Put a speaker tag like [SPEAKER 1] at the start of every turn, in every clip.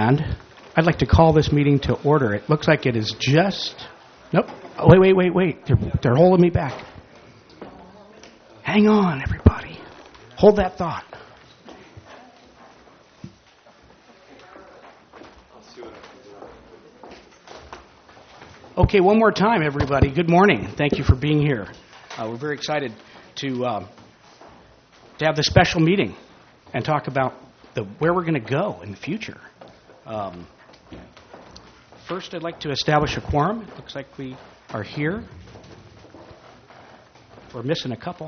[SPEAKER 1] And I'd like to call this meeting to order. It looks like it is just... Nope. Oh, wait. They're holding me back. Hang on, everybody. Hold that thought. Okay, one more time, everybody. Good morning. Thank you for being here. We're very excited to have this special meeting and talk about where we're going to go in the future. First, I'd like to establish a quorum. It looks like we are here. We're missing a couple.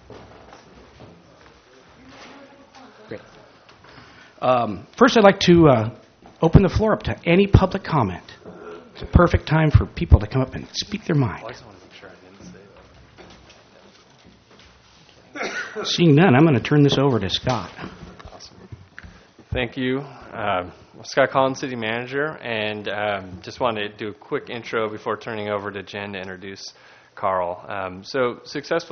[SPEAKER 1] Great. First, I'd like to open the floor up to any public comment. It's a perfect time for people to come up and speak their mind.
[SPEAKER 2] I just want to make sure I didn't say that.
[SPEAKER 1] Seeing none, I'm going to turn this over to Scott.
[SPEAKER 2] Awesome. Thank you. I'm Scott Collins, City Manager, and just wanted to do a quick intro before turning over to Jen to introduce Carl. The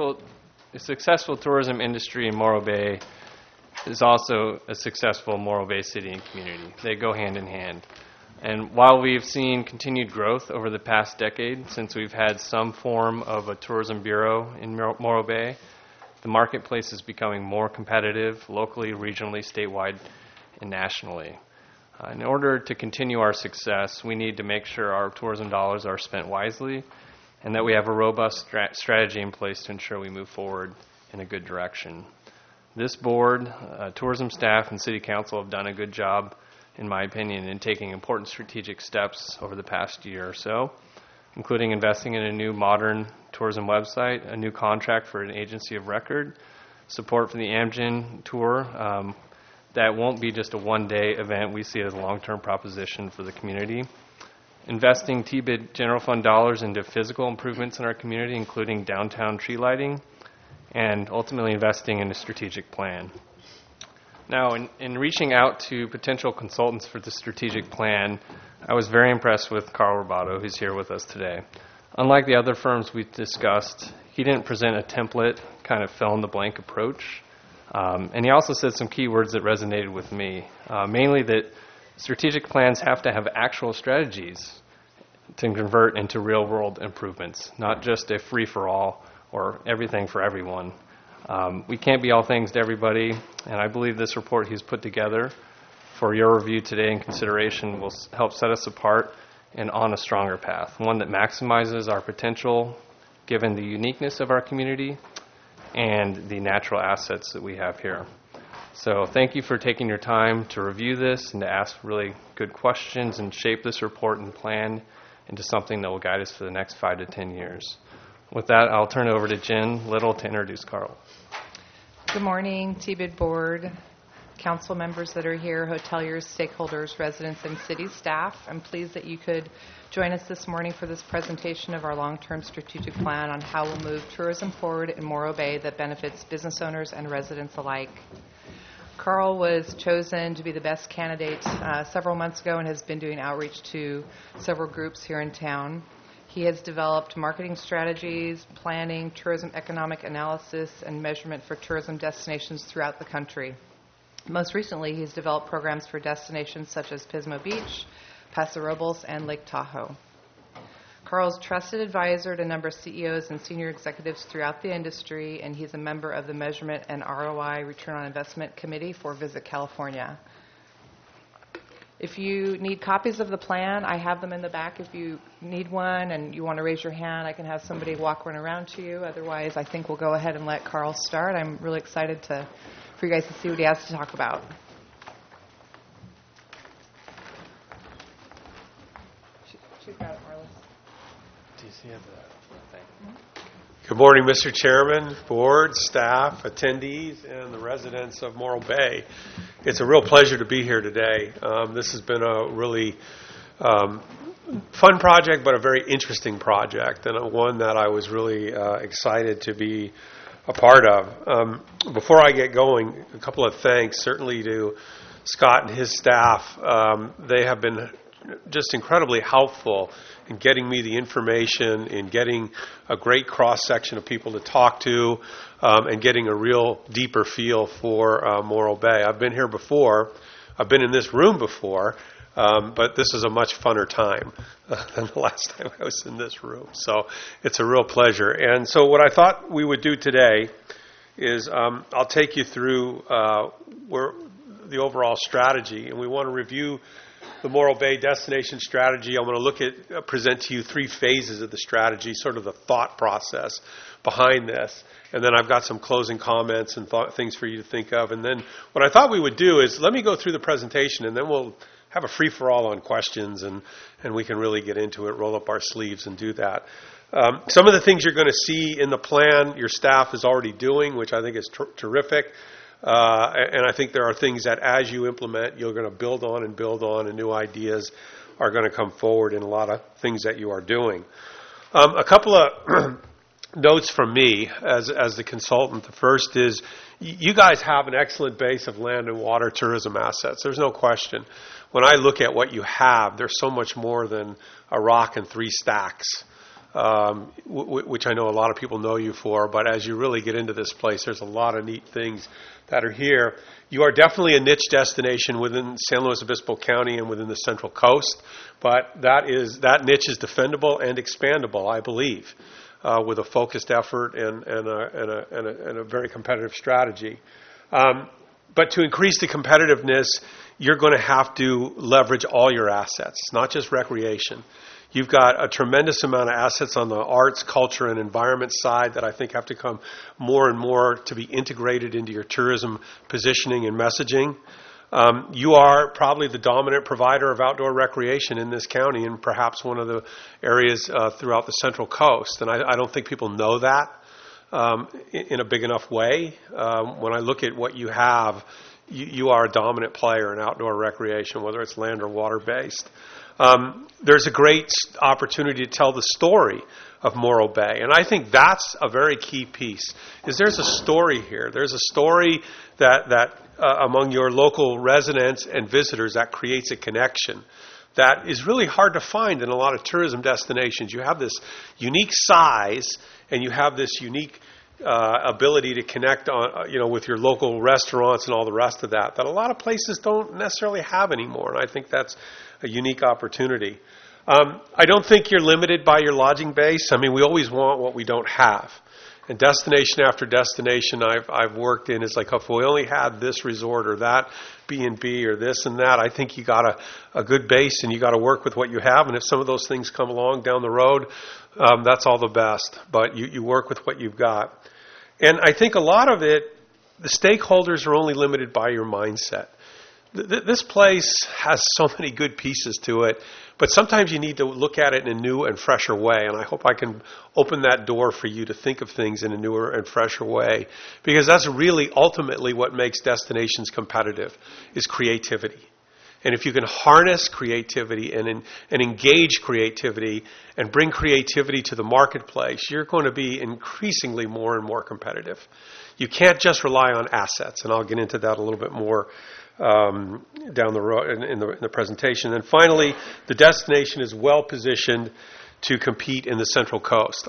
[SPEAKER 2] successful tourism industry in Morro Bay is also a successful Morro Bay city and community. They go hand in hand. And while we've seen continued growth over the past decade since we've had some form of a tourism bureau in Morro Bay, the marketplace is becoming more competitive locally, regionally, statewide, and nationally. In order to continue our success, we need to make sure our tourism dollars are spent wisely and that we have a robust strategy in place to ensure we move forward in a good direction. This board, tourism staff, and city council have done a good job, in my opinion, in taking important strategic steps over the past year or so, including investing in a new modern tourism website, a new contract for an agency of record, support for the Amgen tour. That won't be just a one-day event. We see it as a long-term proposition for the community. Investing TBID general fund dollars into physical improvements in our community, including downtown tree lighting, and ultimately investing in a strategic plan. Now, in reaching out to potential consultants for the strategic plan, I was very impressed with Carl Robato, who's here with us today. Unlike the other firms we've discussed, he didn't present a template, kind of fill-in-the-blank approach. And he also said some key words that resonated with me, mainly that strategic plans have to have actual strategies to convert into real-world improvements, not just a free-for-all or everything for everyone. We can't be all things to everybody, and I believe this report he's put together for your review today and consideration will help set us apart and on a stronger path, one that maximizes our potential given the uniqueness of our community and the natural assets that we have here. So thank you for taking your time to review this and to ask really good questions and shape this report and plan into something that will guide us for the next 5 to 10 years. With that, I'll turn it over to Jen Little to introduce Carl.
[SPEAKER 3] Good morning, TBID board, council members that are here, hoteliers, stakeholders, residents, and city staff. I'm pleased that you could join us this morning for this presentation of our long-term strategic plan on how we'll move tourism forward in Morro Bay that benefits business owners and residents alike. Carl was chosen to be the best candidate several months ago and has been doing outreach to several groups here in town. He has developed marketing strategies, planning, tourism economic analysis, and measurement for tourism destinations throughout the country. Most recently, he's developed programs for destinations such as Pismo Beach, Paso Robles, and Lake Tahoe. Carl's trusted advisor to a number of CEOs and senior executives throughout the industry, and he's a member of the Measurement and ROI Return on Investment Committee for Visit California. If you need copies of the plan, I have them in the back. If you need one and you want to raise your hand, I can have somebody walk one around to you. Otherwise, I think we'll go ahead and let Carl start. I'm really excited for you guys to see what he has to talk about. She's got it, Marlis.
[SPEAKER 2] Do you see the thing?
[SPEAKER 4] Good morning, Mr. Chairman, board, staff, attendees, and the residents of Morro Bay. It's a real pleasure to be here today. This has been a really fun project, but a very interesting project, and one that I was really excited to be a part of. Before I get going, a couple of thanks, certainly to Scott and his staff. They have been just incredibly helpful in getting me the information, in getting a great cross-section of people to talk to, and getting a real deeper feel for Morro Bay. I've been here before. I've been in this room before, But this is a much funner time than the last time I was in this room. So it's a real pleasure. And so what I thought we would do today is I'll take you through the overall strategy. And we want to review the Morro Bay destination strategy. I'm going to present to you 3 phases of the strategy, sort of the thought process behind this. And then I've got some closing comments and things for you to think of. And then what I thought we would do is let me go through the presentation, and then we'll have a free-for-all on questions, and we can really get into it, roll up our sleeves and do that. Some of the things you're going to see in the plan your staff is already doing, which I think is terrific. And I think there are things that as you implement, you're going to build on, and new ideas are going to come forward in a lot of things that you are doing. A couple of notes from me as the consultant. The first is you guys have an excellent base of land and water tourism assets. There's no question. When I look at what you have, there's so much more than a rock and 3 stacks, which I know a lot of people know you for. But as you really get into this place, there's a lot of neat things that are here. You are definitely a niche destination within San Luis Obispo County and within the Central Coast. But that niche is defendable and expandable, I believe, with a focused effort and a very competitive strategy. But to increase the competitiveness, you're going to have to leverage all your assets, not just recreation. You've got a tremendous amount of assets on the arts, culture, and environment side that I think have to come more and more to be integrated into your tourism positioning and messaging. You are probably the dominant provider of outdoor recreation in this county and perhaps one of the areas throughout the Central Coast. And I don't think people know that in a big enough way. When I look at what you have, you are a dominant player in outdoor recreation, whether it's land or water-based. There's a great opportunity to tell the story of Morro Bay, and I think that's a very key piece. There's a story here. There's a story that among your local residents and visitors that creates a connection that is really hard to find in a lot of tourism destinations. You have this unique size, and you have this unique ability to connect with your local restaurants and all the rest of that a lot of places don't necessarily have anymore, and I think that's a unique opportunity. I don't think you're limited by your lodging base. I mean, we always want what we don't have. And destination after destination I've worked in is like, if we only had this resort or that B&B or this and that, I think you got a good base and you got to work with what you have. And if some of those things come along down the road, that's all the best. But you work with what you've got. And I think a lot of it, the stakeholders are only limited by your mindset. This place has so many good pieces to it, but sometimes you need to look at it in a new and fresher way, and I hope I can open that door for you to think of things in a newer and fresher way, because that's really ultimately what makes destinations competitive, is creativity. And if you can harness creativity and engage creativity and bring creativity to the marketplace, you're going to be increasingly more and more competitive. You can't just rely on assets, and I'll get into that a little bit more down the road in the presentation. And finally, the destination is well positioned to compete in the Central Coast.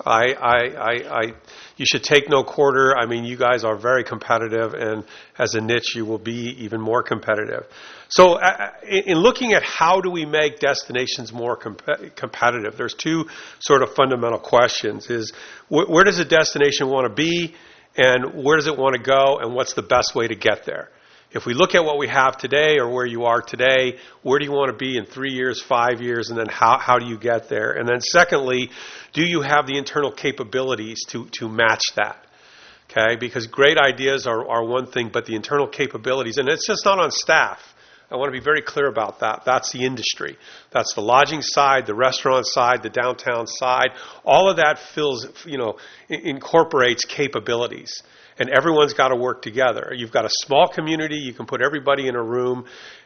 [SPEAKER 4] You should take no quarter. I mean, you guys are very competitive, and as a niche, you will be even more competitive. So in looking at how do we make destinations more competitive, there's 2 sort of fundamental questions. Is where does a destination want to be, and where does it want to go, and what's the best way to get there? If we look at what we have today or where you are today, where do you want to be in 3 years, 5 years, and then how do you get there? And then secondly, do you have the internal capabilities to match that? Okay, because great ideas are one thing, but the internal capabilities, and it's just not on staff. I want to be very clear about that. That's the industry. That's the lodging side, the restaurant side, the downtown side. All of that incorporates capabilities. And everyone's got to work together. You've got a small community. You can put everybody in a room,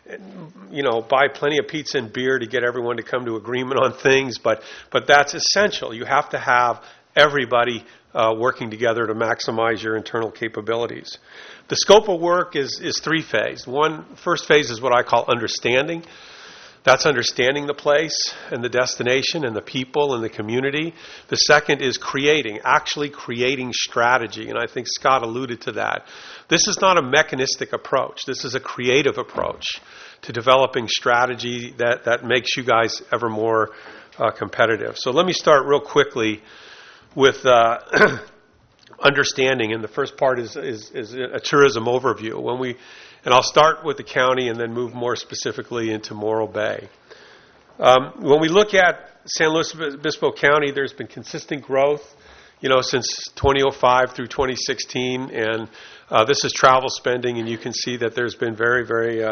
[SPEAKER 4] buy plenty of pizza and beer to get everyone to come to agreement on things. But that's essential. You have to have everybody working together to maximize your internal capabilities. The scope of work is 3 phases. First phase is what I call understanding. That's understanding the place and the destination and the people and the community. The second is actually creating strategy, and I think Scott alluded to that. This is not a mechanistic approach. This is a creative approach to developing strategy that makes you guys ever more competitive. So let me start real quickly with understanding, and the first part is a tourism overview. And I'll start with the county and then move more specifically into Morro Bay. When we look at San Luis Obispo County, there's been consistent growth, since 2005 through 2016, and this is travel spending, and you can see that there's been very, very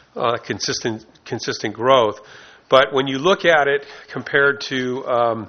[SPEAKER 4] consistent growth. But when you look at it compared to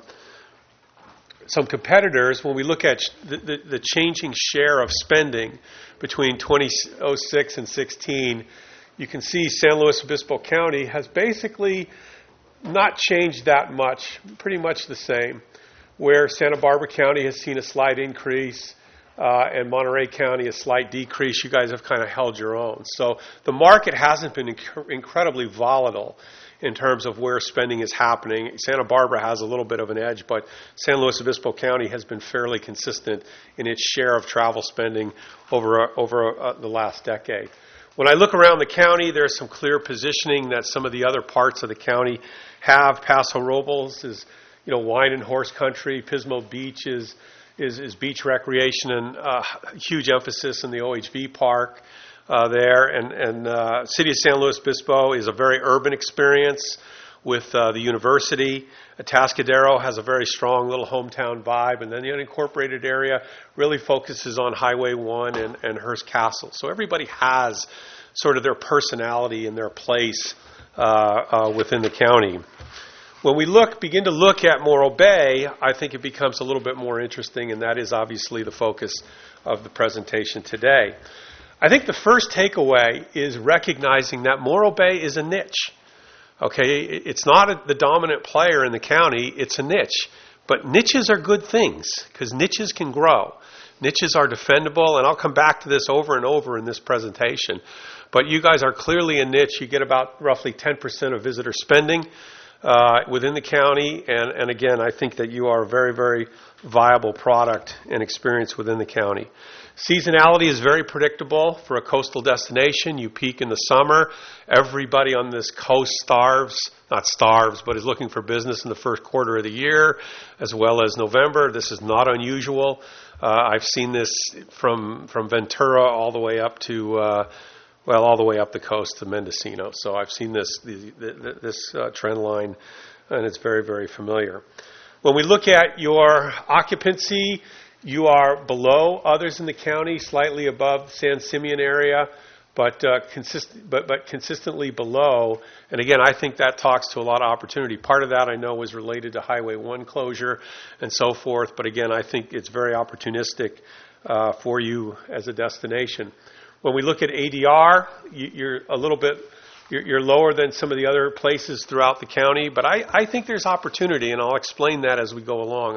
[SPEAKER 4] some competitors, when we look at the changing share of spending between 2006 and 16, you can see San Luis Obispo County has basically not changed that much, pretty much the same, where Santa Barbara County has seen a slight increase and Monterey County a slight decrease. You guys have kind of held your own. So the market hasn't been incredibly volatile in terms of where spending is happening. Santa Barbara has a little bit of an edge, but San Luis Obispo County has been fairly consistent in its share of travel spending over the last decade. When I look around the county, there's some clear positioning that some of the other parts of the county have. Paso Robles is, wine and horse country. Pismo Beach is beach recreation, and huge emphasis in the OHV park. There, and City of San Luis Obispo is a very urban experience with the university. Atascadero has a very strong little hometown vibe, and then the unincorporated area really focuses on Highway 1 and Hearst Castle. So everybody has sort of their personality and their place within the county. When we begin to look at Morro Bay, I think it becomes a little bit more interesting, and that is obviously the focus of the presentation today. I think the first takeaway is recognizing that Morro Bay is a niche. Okay, it's not the dominant player in the county, it's a niche. But niches are good things because niches can grow. Niches are defendable, and I'll come back to this over and over in this presentation. But you guys are clearly a niche. You get about roughly 10% of visitor spending within the county, and again, I think that you are a very, very viable product and experience within the county. Seasonality is very predictable for a coastal destination. You peak in the summer. Everybody on this coast is looking for business in the first quarter of the year, as well as November. This is not unusual. I've seen this from Ventura all the way up to all the way up the coast to Mendocino. So I've seen this trend line, and it's very, very familiar. When we look at your occupancy, you are below others in the county, slightly above San Simeon area, but consistently below. And again, I think that talks to a lot of opportunity. Part of that I know was related to Highway 1 closure and so forth. But again, I think it's very opportunistic for you as a destination. When we look at ADR, you're a little bit you're lower than some of the other places throughout the county. But I think there's opportunity, and I'll explain that as we go along.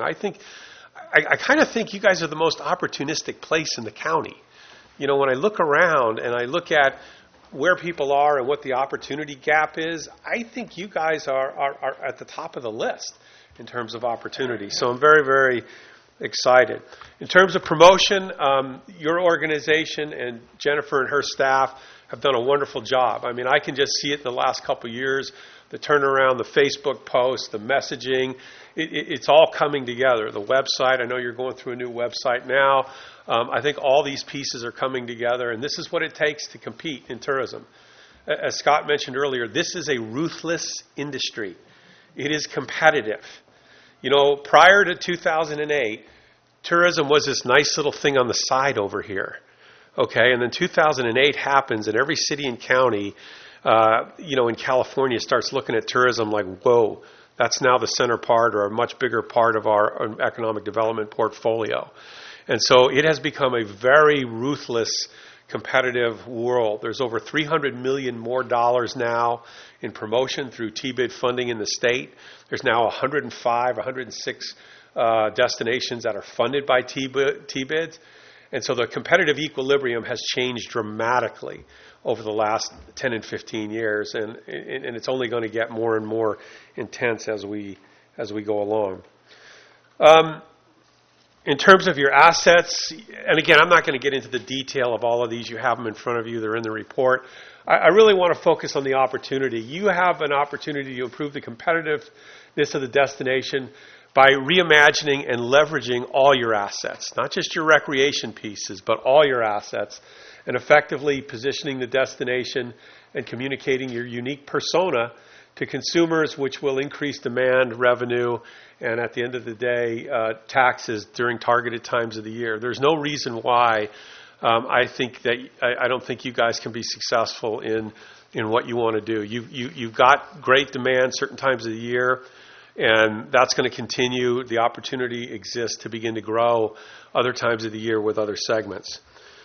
[SPEAKER 4] I kind of think you guys are the most opportunistic place in the county. When I look around and I look at where people are and what the opportunity gap is, I think you guys are at the top of the list in terms of opportunity. So I'm very, very excited. In terms of promotion, your organization and Jennifer and her staff have done a wonderful job. I mean, I can just see it in the last couple of years, the turnaround, the Facebook posts, the messaging. It's all coming together. The website, I know you're going through a new website now. I think all these pieces are coming together, and this is what it takes to compete in tourism. As Scott mentioned earlier, this is a ruthless industry. It is competitive. Prior to 2008, tourism was this nice little thing on the side over here. Okay, and then 2008 happens, and every city and county, in California starts looking at tourism like, whoa, that's now the center part or a much bigger part of our economic development portfolio. And so it has become a very ruthless, competitive world. There's over $300 million more now in promotion through TBID funding in the state. There's now 106 destinations that are funded by TBIDs. And so the competitive equilibrium has changed dramatically over the last 10 and 15 years, and it's only going to get more and more intense as we go along. In terms of your assets, and again, I'm not going to get into the detail of all of these. You have them in front of you. They're in the report. I really want to focus on the opportunity. You have an opportunity to improve the competitiveness of the destination by reimagining and leveraging all your assets, not just your recreation pieces, but all your assets, and effectively positioning the destination and communicating your unique persona to consumers, which will increase demand, revenue, and at the end of the day, taxes during targeted times of the year. There's no reason why I don't think you guys can be successful in what you want to do. You've got great demand certain times of the year, and that's going to continue. The opportunity exists to begin to grow other times of the year with other segments.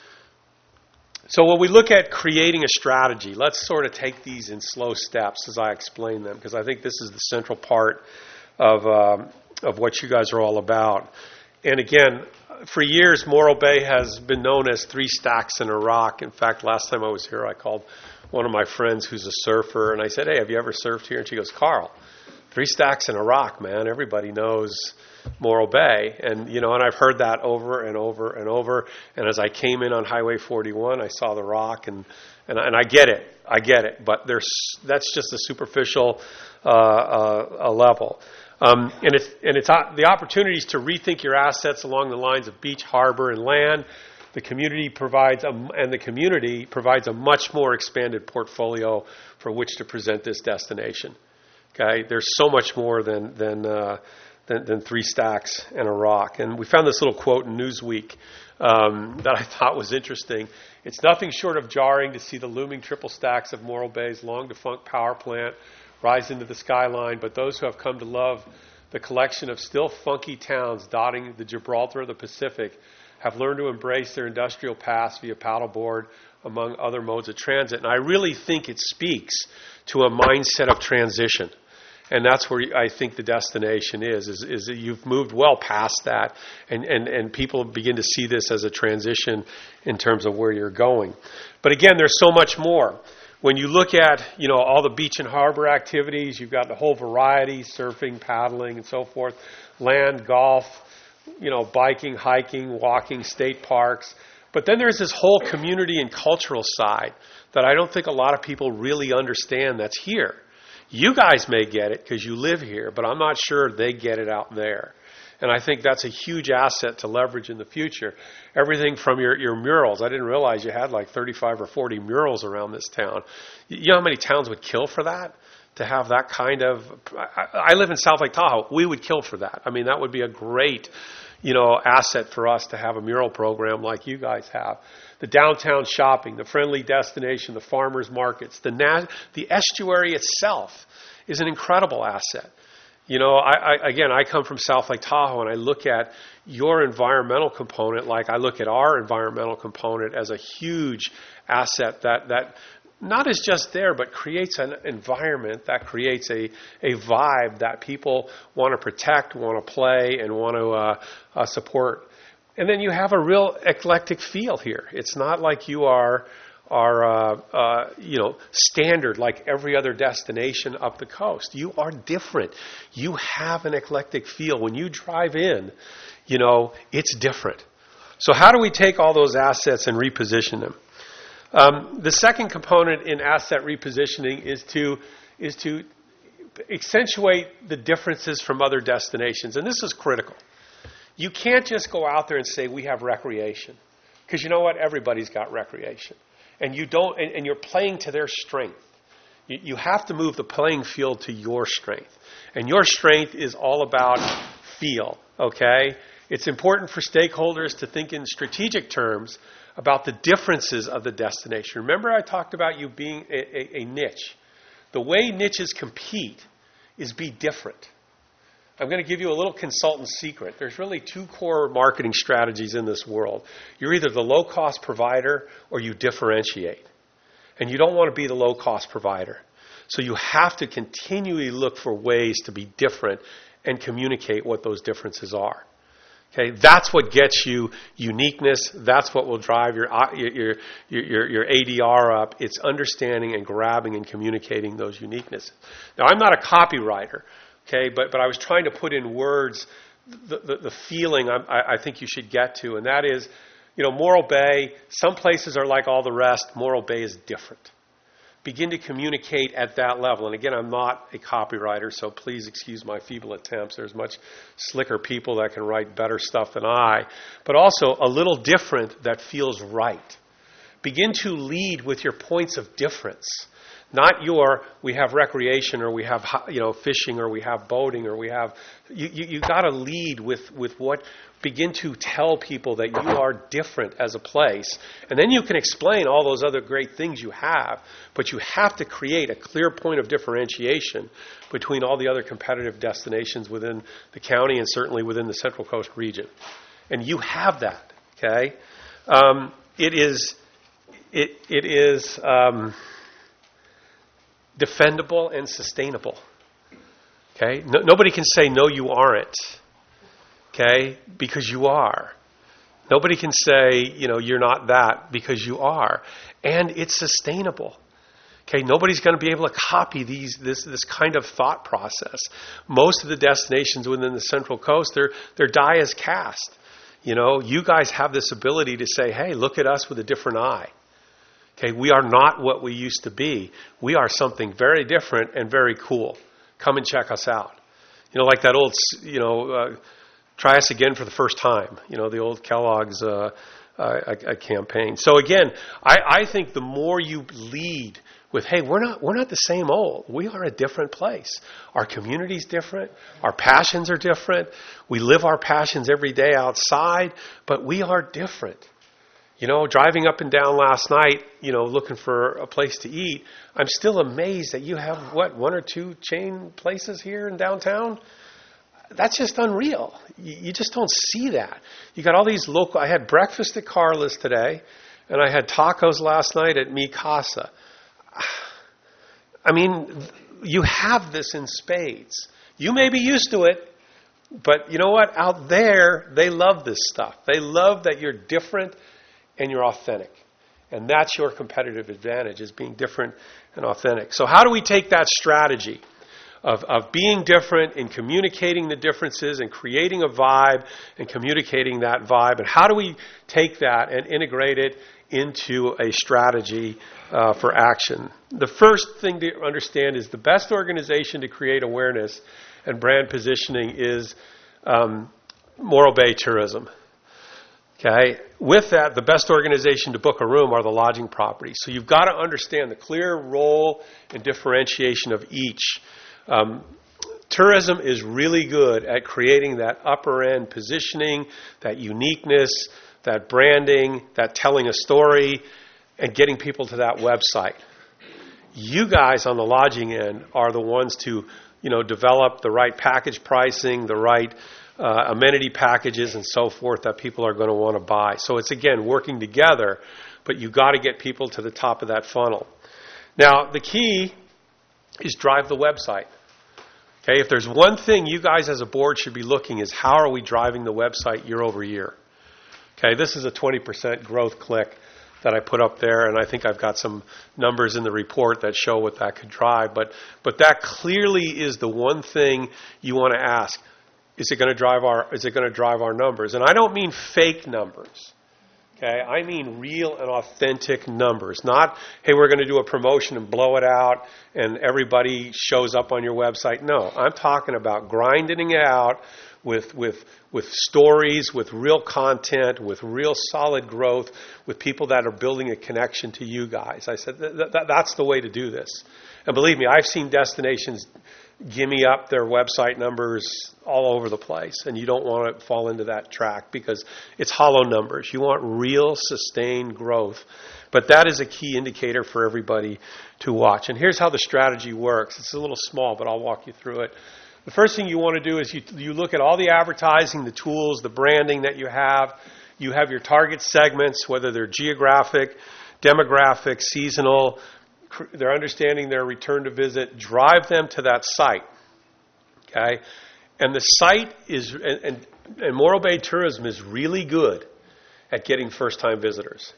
[SPEAKER 4] So when we look at creating a strategy, let's sort of take these in slow steps as I explain them, because I think this is the central part of what you guys are all about. And again, for years, Morro Bay has been known as 3 stacks and a rock. In fact, last time I was here, I called one of my friends who's a surfer, and I said, "Hey, have you ever surfed here?" And she goes, "Carl, 3 stacks and a rock, man. Everybody knows Morro Bay." And, and I've heard that over and over and over. And as I came in on Highway 41, I saw the rock, and I get it. But that's just a superficial level. And it's the opportunities to rethink your assets along the lines of beach, harbor, and land. The community provides a much more expanded portfolio for which to present this destination. Okay, there's so much more than 3 stacks and a rock. And we found this little quote in Newsweek that I thought was interesting. "It's nothing short of jarring to see the looming triple stacks of Morro Bay's long-defunct power plant rise into the skyline, but those who have come to love the collection of still funky towns dotting the Gibraltar of the Pacific have learned to embrace their industrial past via paddleboard, among other modes of transit." And I really think it speaks to a mindset of transition. And that's where I think the destination is that you've moved well past that, and people begin to see this as a transition in terms of where you're going. But again, there's so much more. When you look at, all the beach and harbor activities, you've got the whole variety, surfing, paddling, and so forth, land, golf, biking, hiking, walking, state parks. But then there's this whole community and cultural side that I don't think a lot of people really understand that's here. You guys may get it because you live here, but I'm not sure they get it out there. And I think that's a huge asset to leverage in the future. Everything from your murals. I didn't realize you had like 35 or 40 murals around this town. You know how many towns would kill for that? To have that kind of... I live in South Lake Tahoe. We would kill for that. I mean, that would be a great, asset for us to have a mural program like you guys have. The downtown shopping, the friendly destination, the farmers markets, the estuary itself is an incredible asset. I come from South Lake Tahoe, and I look at your environmental component like I look at our environmental component as a huge asset that not is just there, but creates an environment that creates a vibe that people want to protect, want to play, and want to support. And then you have a real eclectic feel here. It's not like you are standard like every other destination up the coast. You are different. You have an eclectic feel. When you drive in, it's different. So how do we take all those assets and reposition them? The second component in asset repositioning is to accentuate the differences from other destinations. And this is critical. You can't just go out there and say, we have recreation. Because you know what? Everybody's got recreation. And you're playing to their strength. You have to move the playing field to your strength. And your strength is all about feel, okay? It's important for stakeholders to think in strategic terms about the differences of the destination. Remember I talked about you being a niche. The way niches compete is be different. I'm going to give you a little consultant secret. There's really 2 core marketing strategies in this world. You're either the low-cost provider or you differentiate. And you don't want to be the low-cost provider. So you have to continually look for ways to be different and communicate what those differences are. Okay, that's what gets you uniqueness. That's what will drive your ADR up. It's understanding and grabbing and communicating those uniquenesses. Now, I'm not a copywriter, okay, but I was trying to put in words the feeling I think you should get to, and that is, Morro Bay, some places are like all the rest. Morro Bay is different. Begin to communicate at that level. And again, I'm not a copywriter, so please excuse my feeble attempts. There's much slicker people that can write better stuff than I, but also a little different that feels right. Begin to lead with your points of difference. Not we have recreation, or we have fishing, or we have boating, or we have you got to lead with what. Begin to tell people that you are different as a place, and then you can explain all those other great things you have. But you have to create a clear point of differentiation between all the other competitive destinations within the county and certainly within the Central Coast region. And you have that. Okay, it is defendable and sustainable. Okay? Nobody can say, no, you aren't. Okay? Because you are. Nobody can say, you're not that, because you are. And it's sustainable. Okay? Nobody's going to be able to copy this kind of thought process. Most of the destinations within the Central Coast, their die is cast. You guys have this ability to say, hey, look at us with a different eye. Okay, we are not what we used to be. We are something very different and very cool. Come and check us out. Like that old, try us again for the first time. The old Kellogg's campaign. So again, I think the more you lead with, hey, we're not the same old. We are a different place. Our community's different. Our passions are different. We live our passions every day outside, but we are different. Driving up and down last night, looking for a place to eat, I'm still amazed that you have, one or two chain places here in downtown? That's just unreal. You just don't see that. You got all these local. I had breakfast at Carla's today, and I had tacos last night at Mi Casa. I mean, you have this in spades. You may be used to it, but you know what? Out there, they love this stuff. They love that you're different and you're authentic. And that's your competitive advantage, is being different and authentic. So how do we take that strategy of being different and communicating the differences and creating a vibe and communicating that vibe? And how do we take that and integrate it into a strategy for action? The first thing to understand is the best organization to create awareness and brand positioning is Morro Bay Tourism. Okay. With that, the best organization to book a room are the lodging properties. So you've got to understand the clear role and differentiation of each. Tourism is really good at creating that upper end positioning, that uniqueness, that branding, that telling a story, and getting people to that website. You guys on the lodging end are the ones to, develop the right package pricing, the right amenity packages and so forth that people are going to want to buy. So it's, again, working together, but you've got to get people to the top of that funnel. Now, the key is drive the website. Okay, if there's one thing you guys as a board should be looking is how are we driving the website year over year? Okay, this is a 20% growth click that I put up there, and I think I've got some numbers in the report that show what that could drive. But that clearly is the one thing you want to ask. Is it going to drive our numbers? And I don't mean fake numbers. Okay, I mean real and authentic numbers. Not, hey, we're going to do a promotion and blow it out and everybody shows up on your website. No, I'm talking about grinding it out with stories, with real content, with real solid growth, with people that are building a connection to you guys. I said that's the way to do this. And believe me, I've seen destinations gimme up their website numbers all over the place, and you don't want to fall into that track because it's hollow numbers. You want real, sustained growth. But that is a key indicator for everybody to watch. And here's how the strategy works. It's a little small, but I'll walk you through it. The first thing you want to do is you look at all the advertising, the tools, the branding that you have. You have your target segments, whether they're geographic, demographic, seasonal. They're understanding their return to visit. Drive them to that site. Okay? And the site is, and And Morro Bay Tourism is really good at getting first-time visitors.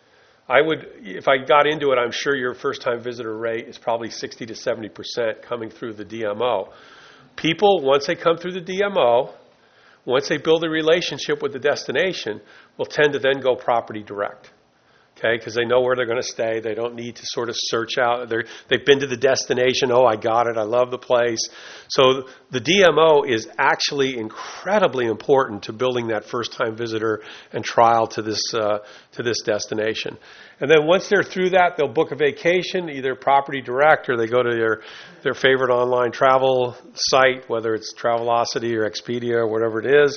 [SPEAKER 4] If I got into it, I'm sure your first-time visitor rate is probably 60 to 70% coming through the DMO. People, once they come through the DMO, once they build a relationship with the destination, will tend to then go property direct. Okay, because they know where they're going to stay. They don't need to sort of search out. They've been to the destination. Oh, I got it. I love the place. So the DMO is actually incredibly important to building that first-time visitor and trial to this destination. And then once they're through that, they'll book a vacation, either property direct or they go to their favorite online travel site, whether it's Travelocity or Expedia or whatever it is,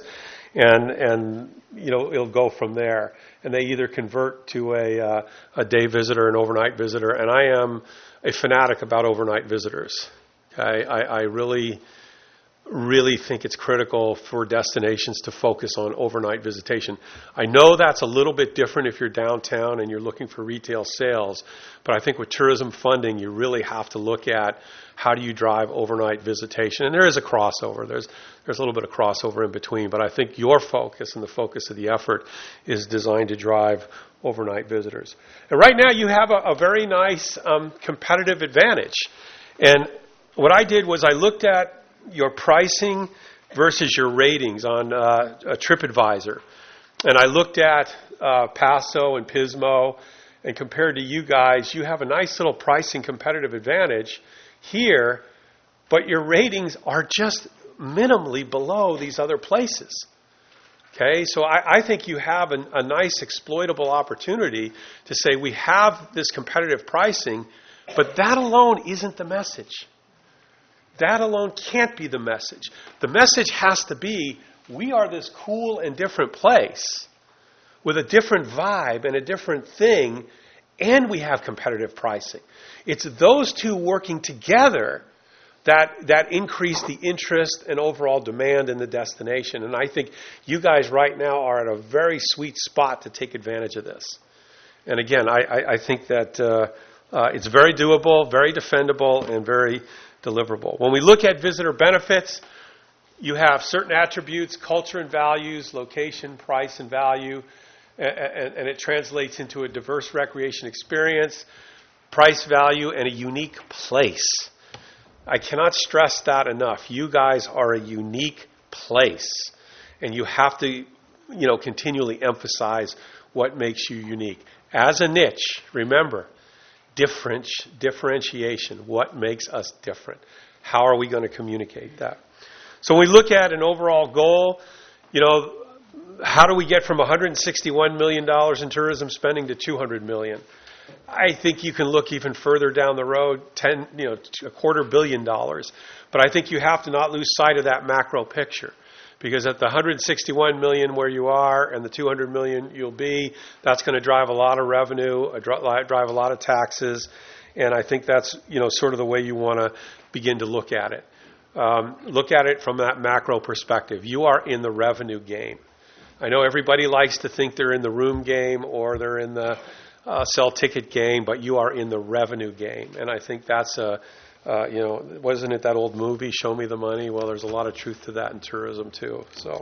[SPEAKER 4] and it'll go from there. And they either convert to a day visitor, an overnight visitor. And I am a fanatic about overnight visitors. Okay? I really, really think it's critical for destinations to focus on overnight visitation. I know that's a little bit different if you're downtown and you're looking for retail sales, but I think with tourism funding, you really have to look at how do you drive overnight visitation. And there is a crossover. There's a little bit of crossover in between, but I think your focus and the focus of the effort is designed to drive overnight visitors. And right now you have a very nice competitive advantage. And what I did was I looked at your pricing versus your ratings on TripAdvisor. And I looked at Paso and Pismo, and compared to you guys, you have a nice little pricing competitive advantage here, but your ratings are just minimally below these other places. Okay, so I think you have a nice exploitable opportunity to say we have this competitive pricing, but that alone isn't the message. That alone can't be the message. The message has to be we are this cool and different place with a different vibe and a different thing, and we have competitive pricing. It's those two working together that increase the interest and overall demand in the destination. And I think you guys right now are at a very sweet spot to take advantage of this. And again, I think that it's very doable, very defendable, and very deliverable. When we look at visitor benefits, you have certain attributes, culture and values, location, price and value, and it translates into a diverse recreation experience, price, value, and a unique place. I cannot stress that enough. You guys are a unique place, and you have to, continually emphasize what makes you unique. As a niche, remember, differentiation. What makes us different? How are we going to communicate that? So when we look at an overall goal, how do we get from $161 million in tourism spending to $200 million? I think you can look even further down the road, $250 million. But I think you have to not lose sight of that macro picture, because at the $161 million where you are and the $200 million you'll be, that's going to drive a lot of revenue, drive a lot of taxes, and I think that's sort of the way you want to begin to look at it. Look at it from that macro perspective. You are in the revenue game. I know everybody likes to think they're in the room game or they're in the sell ticket game, but you are in the revenue game. And I think that's wasn't it that old movie, Show Me the Money? Well, there's a lot of truth to that in tourism too. So,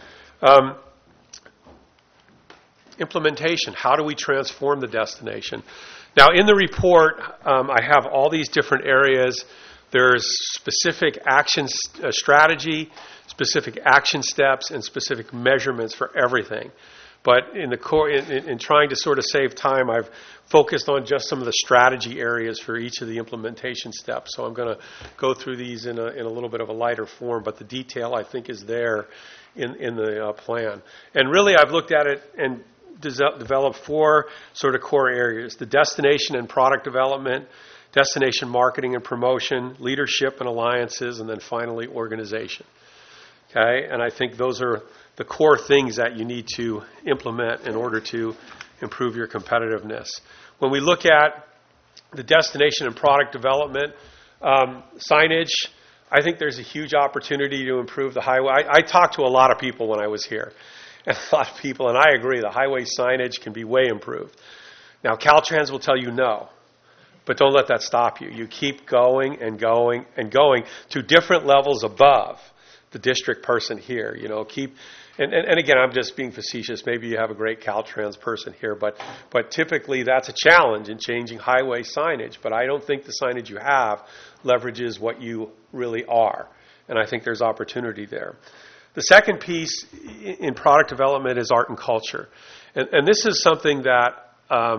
[SPEAKER 4] implementation. How do we transform the destination? Now, in the report, I have all these different areas. There's specific action strategy, specific action steps, and specific measurements for everything. But in the core, in trying to sort of save time, I've focused on just some of the strategy areas for each of the implementation steps. So I'm going to go through these in a little bit of a lighter form, but the detail I think is there in the plan. And really, I've looked at it and developed 4 sort of core areas: the destination and product development, destination marketing and promotion, leadership and alliances, and then finally organization. Okay, and I think those are the core things that you need to implement in order to improve your competitiveness. When we look at the destination and product development, signage, I think there's a huge opportunity to improve the highway. I talked to a lot of people when I was here, and a lot of people, and I agree, the highway signage can be way improved. Now, Caltrans will tell you no, but don't let that stop you. You keep going and going and going to different levels above. the district person here. And again, I'm just being facetious. Maybe you have a great Caltrans person here, but typically that's a challenge in changing highway signage. But I don't think the signage you have leverages what you really are. And I think there's opportunity there. The second piece in product development is art and culture. And this is something that,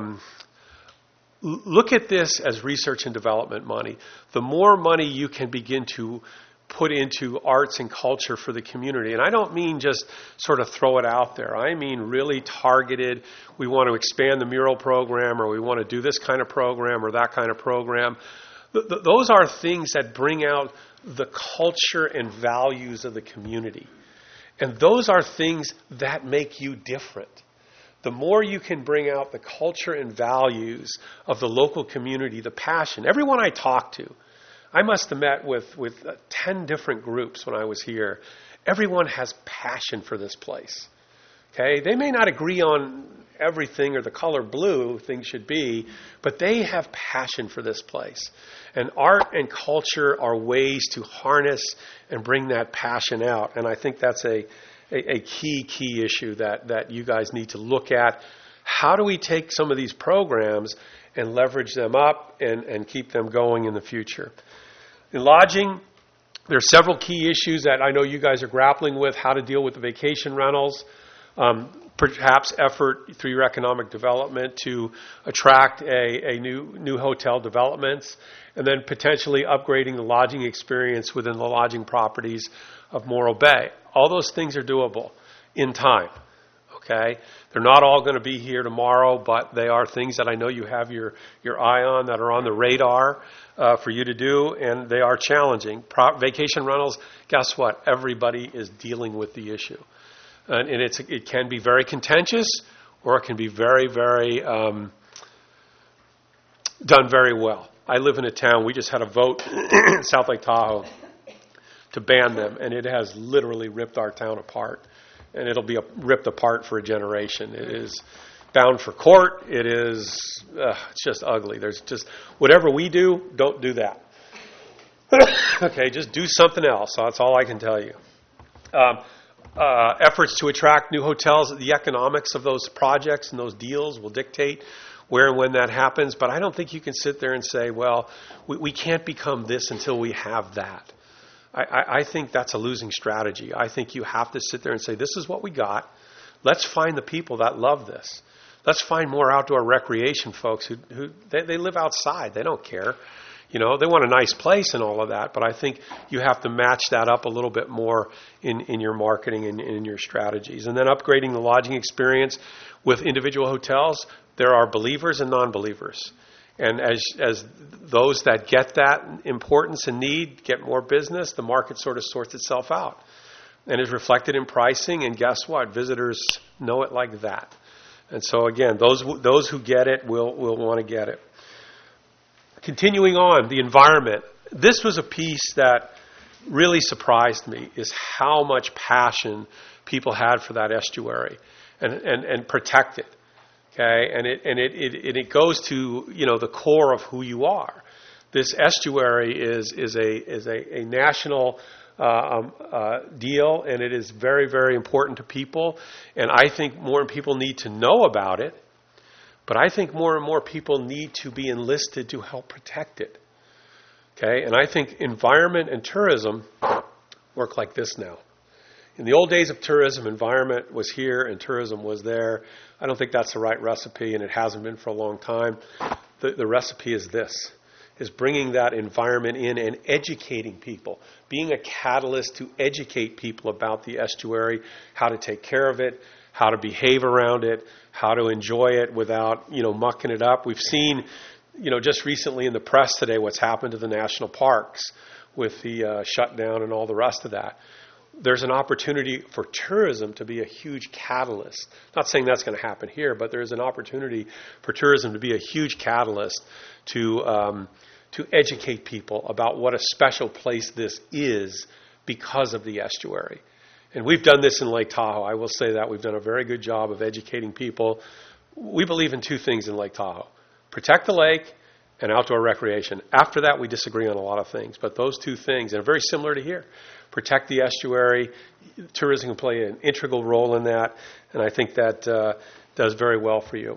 [SPEAKER 4] look at this as research and development money. The more money you can begin to put into arts and culture for the community, and I don't mean just sort of throw it out there. I mean really targeted. We want to expand the mural program, or we want to do this kind of program or that kind of program. Those are things that bring out the culture and values of the community. And those are things that make you different. The more you can bring out the culture and values of the local community, the passion. Everyone I talked to, I must have met with 10 different groups when I was here. Everyone has passion for this place. Okay? They may not agree on everything or the color blue things should be, but they have passion for this place. And art and culture are ways to harness and bring that passion out. And I think that's a key issue that you guys need to look at. How do we take some of these programs and leverage them up and keep them going in the future? In lodging, there are several key issues that I know you guys are grappling with: how to deal with the vacation rentals, perhaps effort through your economic development to attract a new hotel developments, and then potentially upgrading the lodging experience within the lodging properties of Morro Bay. All those things are doable in time. Okay? They're not all going to be here tomorrow, but they are things that I know you have your eye on, that are on the radar for you to do, and they are challenging. Vacation rentals, guess what? Everybody is dealing with the issue. And it can be very contentious, or it can be very, very done very well. I live in a town, we just had a vote in South Lake Tahoe to ban them, and it has literally ripped our town apart. And it'll be ripped apart for a generation. It is bound for court. It's just ugly. There's just, whatever we do, don't do that. Okay, just do something else. That's all I can tell you. Efforts to attract new hotels, the economics of those projects and those deals will dictate where and when that happens. But I don't think you can sit there and say, well, we can't become this until we have that. I think that's a losing strategy. I think you have to sit there and say, this is what we got. Let's find the people that love this. Let's find more outdoor recreation folks who they live outside. They don't care. They want a nice place and all of that, but I think you have to match that up a little bit more in your marketing and in your strategies. And then upgrading the lodging experience with individual hotels. There are believers and non-believers. And as those that get that importance and need get more business, the market sort of sorts itself out and is reflected in pricing. And guess what? Visitors know it like that. And so again, those who get it will want to get it. Continuing on, the environment. This was a piece that really surprised me, is how much passion people had for that estuary and protect it. Okay, and it goes to the core of who you are. This estuary is a national deal, and it is very, very important to people. And I think more people need to know about it. But I think more and more people need to be enlisted to help protect it. Okay, and I think environment and tourism work like this now. In the old days of tourism, environment was here and tourism was there. I don't think that's the right recipe, and it hasn't been for a long time. The recipe is this, is bringing that environment in and educating people, being a catalyst to educate people about the estuary, how to take care of it, how to behave around it, how to enjoy it without, mucking it up. We've seen, just recently in the press today what's happened to the national parks with the shutdown and all the rest of that. There's an opportunity for tourism to be a huge catalyst. Not saying that's going to happen here, but there's an opportunity for tourism to be a huge catalyst to educate people about what a special place this is because of the estuary. And we've done this in Lake Tahoe. I will say that. We've done a very good job of educating people. We believe in two things in Lake Tahoe. Protect the lake and outdoor recreation. After that, we disagree on a lot of things, but those two things, and very similar to here, protect the estuary. Tourism can play an integral role in that, and I think that does very well for you.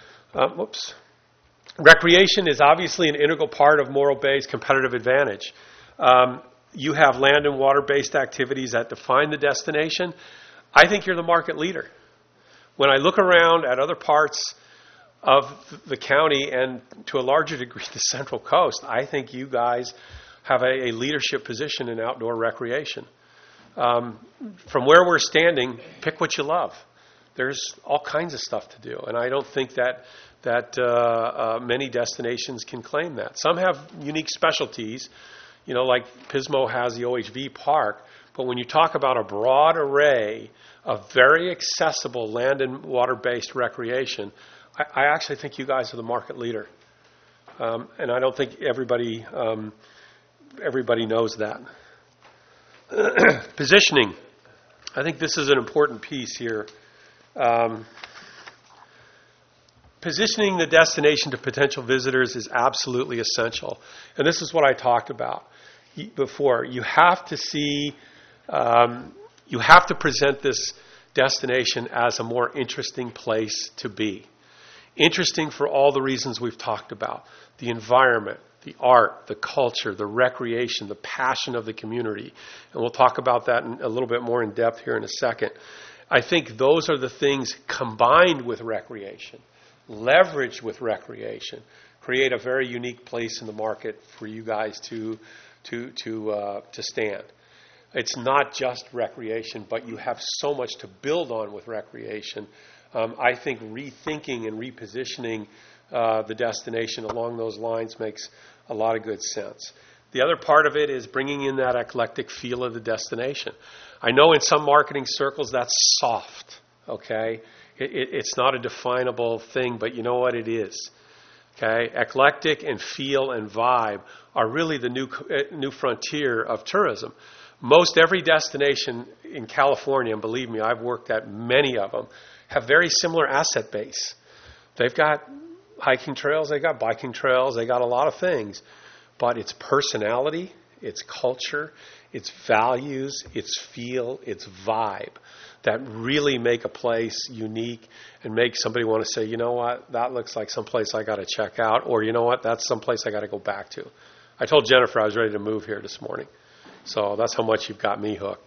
[SPEAKER 4] Recreation is obviously an integral part of Morro Bay's competitive advantage. You have land and water-based activities that define the destination. I think you're the market leader. When I look around at other parts of the county and to a larger degree the Central Coast, I think you guys have a leadership position in outdoor recreation. From where we're standing, pick what you love. There's all kinds of stuff to do, and I don't think that many destinations can claim that. Some have unique specialties, like Pismo has the OHV Park, but when you talk about a broad array of very accessible land and water-based recreation, I actually think you guys are the market leader. And I don't think everybody knows that. Positioning. I think this is an important piece here. Positioning the destination to potential visitors is absolutely essential. And this is what I talked about before. You have to see, you have to present this destination as a more interesting place to be. Interesting for all the reasons we've talked about. The environment, the art, the culture, the recreation, the passion of the community. And we'll talk about that a little bit more in depth here in a second. I think those are the things combined with recreation, leveraged with recreation, create a very unique place in the market for you guys to stand. It's not just recreation, but you have so much to build on with recreation. I think rethinking and repositioning the destination along those lines makes a lot of good sense. The other part of it is bringing in that eclectic feel of the destination. I know in some marketing circles that's soft, okay? It's not a definable thing, but you know what it is. Okay, eclectic and feel and vibe are really the new frontier of tourism. Most every destination in California, and believe me, I've worked at many of them, have very similar asset base. They've got hiking trails, they got biking trails, they got a lot of things. But it's personality, it's culture, it's values, it's feel, it's vibe that really make a place unique and make somebody want to say, you know what, that looks like someplace I got to check out, or you know what, that's someplace I got to go back to. I told Jennifer I was ready to move here this morning. So that's how much you've got me hooked.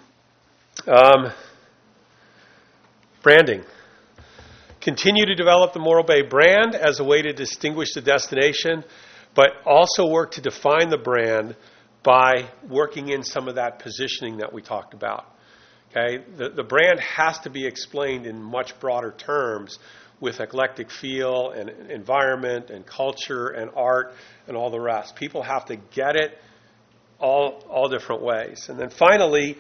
[SPEAKER 4] Branding. Continue to develop the Morro Bay brand as a way to distinguish the destination, but also work to define the brand by working in some of that positioning that we talked about. Okay, the brand has to be explained in much broader terms with eclectic feel and environment and culture and art and all the rest. People have to get it all different ways. And then finally,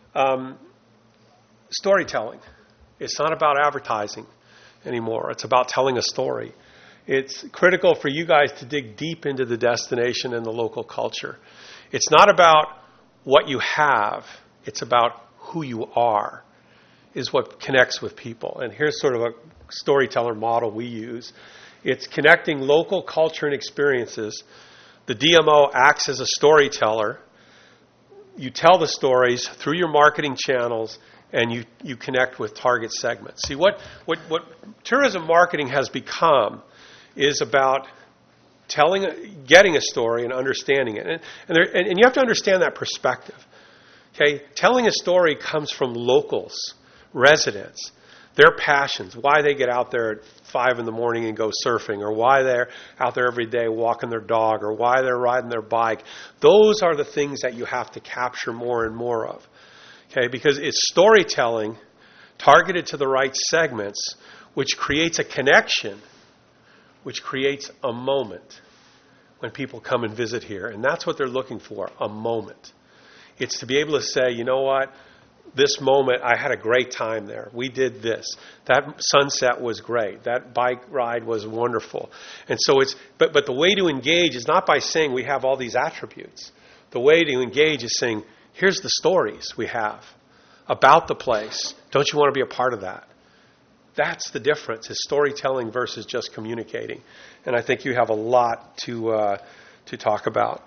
[SPEAKER 4] storytelling. It's not about advertising anymore. It's about telling a story. It's critical for you guys to dig deep into the destination and the local culture. It's not about what you have. It's about who you are is what connects with people. And here's sort of a storyteller model we use. It's connecting local culture and experiences. The DMO acts as a storyteller. You tell the stories through your marketing channels, and you connect with target segments. See, what tourism marketing has become is about getting a story and understanding it. And you have to understand that perspective. Okay, telling a story comes from locals, residents, their passions, why they get out there at 5 in the morning and go surfing, or why they're out there every day walking their dog, or why they're riding their bike. Those are the things that you have to capture more and more of. Okay, because it's storytelling targeted to the right segments, which creates a connection, which creates a moment when people come and visit here. And that's what they're looking for, a moment. It's to be able to say, you know what, this moment, I had a great time there. We did this. That sunset was great. That bike ride was wonderful. And so but the way to engage is not by saying we have all these attributes. The way to engage is saying, here's the stories we have about the place. Don't you want to be a part of that? that's the difference, is storytelling versus just communicating. And I think you have a lot to talk about.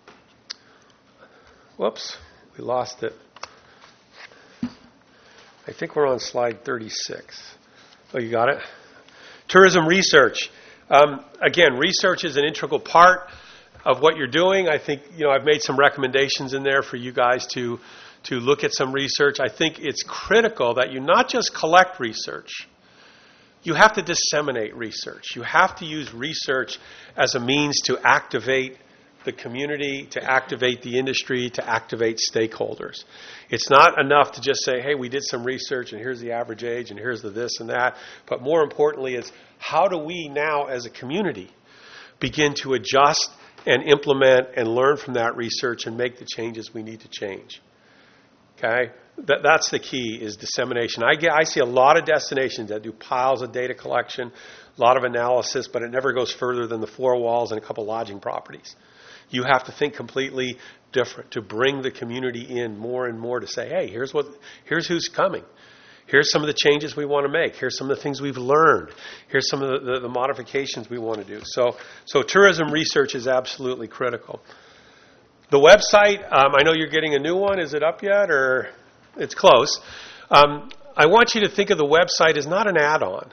[SPEAKER 4] Whoops, we lost it. I think we're on slide 36. Oh, you got it? Tourism research. Again, research is an integral part of what you're doing. I think, I've made some recommendations in there for you guys to look at some research. I think it's critical that you not just collect research. You have to disseminate research. You have to use research as a means to activate the community, to activate the industry, to activate stakeholders. It's not enough to just say, hey, we did some research and here's the average age and here's the this and that. But more importantly, it's how do we now as a community begin to adjust and implement and learn from that research and make the changes we need to change. Okay? That's the key, is dissemination. I see a lot of destinations that do piles of data collection, a lot of analysis, but it never goes further than the 4 walls and a couple lodging properties. You have to think completely different to bring the community in more and more to say, hey, here's who's coming. Here's some of the changes we want to make. Here's some of the things we've learned. Here's some of the modifications we want to do. So tourism research is absolutely critical. The website, I know you're getting a new one. Is it up yet? Or it's close. I want you to think of the website as not an add-on.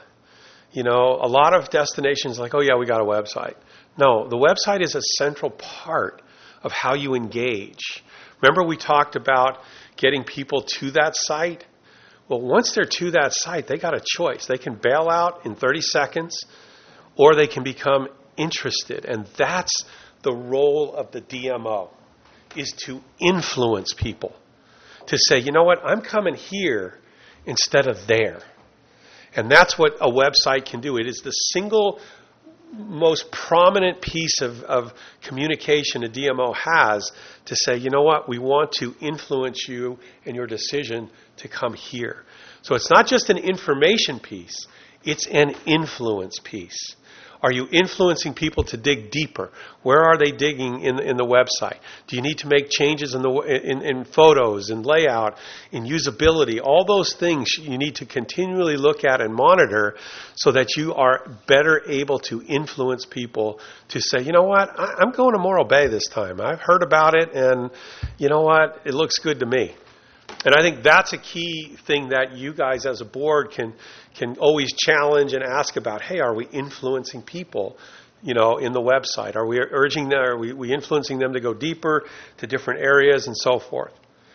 [SPEAKER 4] A lot of destinations like, oh yeah, we got a website. No, the website is a central part of how you engage. Remember we talked about getting people to that site? Well, once they're to that site, they got a choice. They can bail out in 30 seconds, or they can become interested. And that's the role of the DMO, is to influence people. To say, you know what, I'm coming here instead of there. And that's what a website can do. It is the single most prominent piece of communication a DMO has to say, you know what, we want to influence you in your decision to come here. So it's not just an information piece, it's an influence piece. Are you influencing people to dig deeper? Where are they digging in the website? Do you need to make changes in photos, in layout, in usability? All those things you need to continually look at and monitor so that you are better able to influence people to say, you know what, I'm going to Morro Bay this time. I've heard about it, and you know what, it looks good to me. And I think that's a key thing that you guys as a board can always challenge and ask about. Hey, are we influencing people, in the website? Are we urging them, are we influencing them to go deeper to different areas and so forth?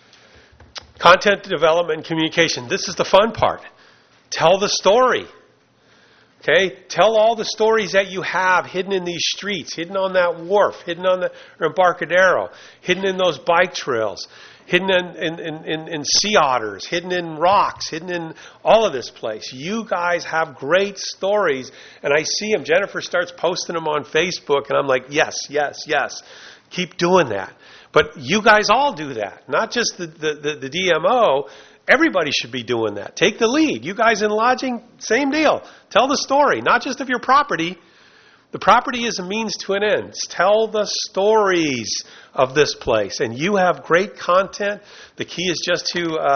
[SPEAKER 4] Content development and communication. This is the fun part. Tell the story. Okay? Tell all the stories that you have hidden in these streets, hidden on that wharf, hidden on the Embarcadero, hidden in those bike trails, hidden in sea otters, hidden in rocks, hidden in all of this place. You guys have great stories, and I see them. Jennifer starts posting them on Facebook, and I'm like, yes. Keep doing that. But you guys all do that, not just the DMO. Everybody should be doing that. Take the lead. You guys in lodging, same deal. Tell the story, not just of your property. The property is a means to an end. Tell the stories of this place. And you have great content. The key is just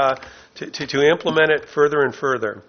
[SPEAKER 4] to implement it further and further.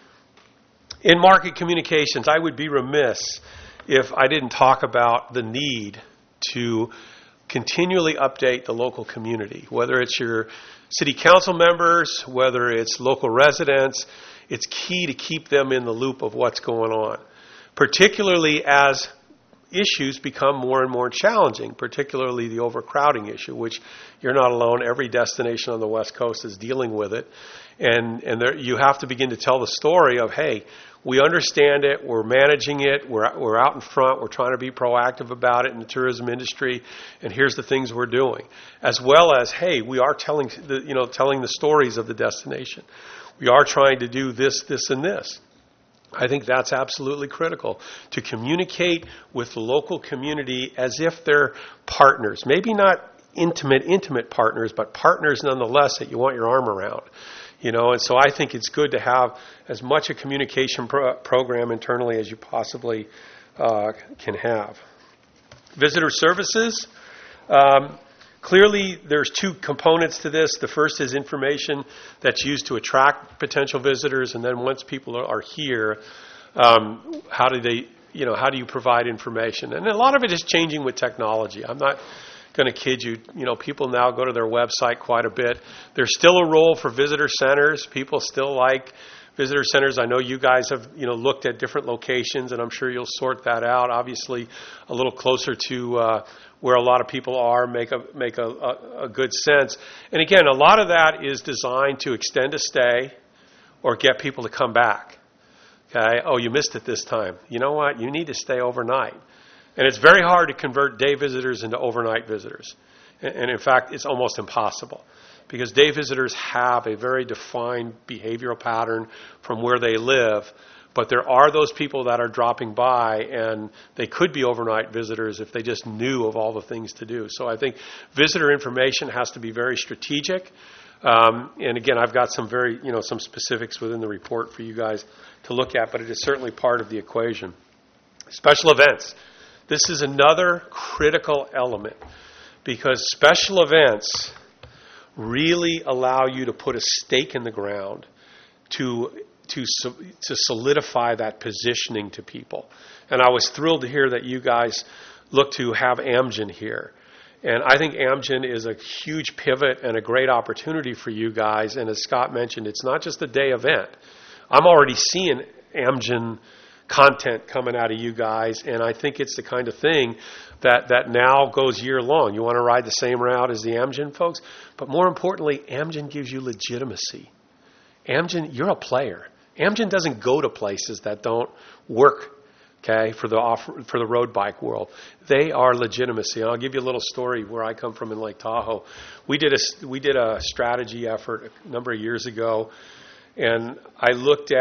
[SPEAKER 4] In market communications, I would be remiss if I didn't talk about the need to continually update the local community, whether it's your city council members, whether it's local residents. It's key to keep them in the loop of what's going on, particularly as issues become more and more challenging, particularly the overcrowding issue, which you're not alone. Every destination on the West Coast is dealing with it. And there, you have to begin to tell the story of, hey, we understand it, we're managing it, we're out in front, we're trying to be proactive about it in the tourism industry, and here's the things we're doing. As well as, hey, we are telling the stories of the destination. We are trying to do this, and this. I think that's absolutely critical, to communicate with the local community as if they're partners. Maybe not intimate partners, but partners nonetheless that you want your arm around. And so I think it's good to have as much a communication program internally as you possibly can have. Visitor services. Clearly, there's two components to this. The first is information that's used to attract potential visitors, and then once people are here, how do you provide information? And a lot of it is changing with technology. I'm not going to kid you. People now go to their website quite a bit. There's still a role for visitor centers. People still like visitor centers. I know you guys have looked at different locations, and I'm sure you'll sort that out. Obviously, a little closer to where a lot of people are make a good sense. And again, a lot of that is designed to extend a stay or get people to come back. Okay? Oh, you missed it this time. You know what? You need to stay overnight. And it's very hard to convert day visitors into overnight visitors. And in fact, it's almost impossible, because day visitors have a very defined behavioral pattern from where they live. But there are those people that are dropping by, and they could be overnight visitors if they just knew of all the things to do. So I think visitor information has to be very strategic. And again, I've got some some specifics within the report for you guys to look at, but it is certainly part of the equation. Special events. This is another critical element, because special events really allow you to put a stake in the ground to solidify that positioning to people. And I was thrilled to hear that you guys look to have Amgen here. And I think Amgen is a huge pivot and a great opportunity for you guys. And as Scott mentioned, it's not just a day event. I'm already seeing Amgen content coming out of you guys, and I think it's the kind of thing that now goes year long. You want to ride the same route as the Amgen folks, but more importantly, Amgen gives you legitimacy. Amgen, you're a player. Amgen doesn't go to places that don't work, okay, for the road bike world. They are legitimacy. And I'll give you a little story where I come from in Lake Tahoe. We did a strategy effort a number of years ago. And I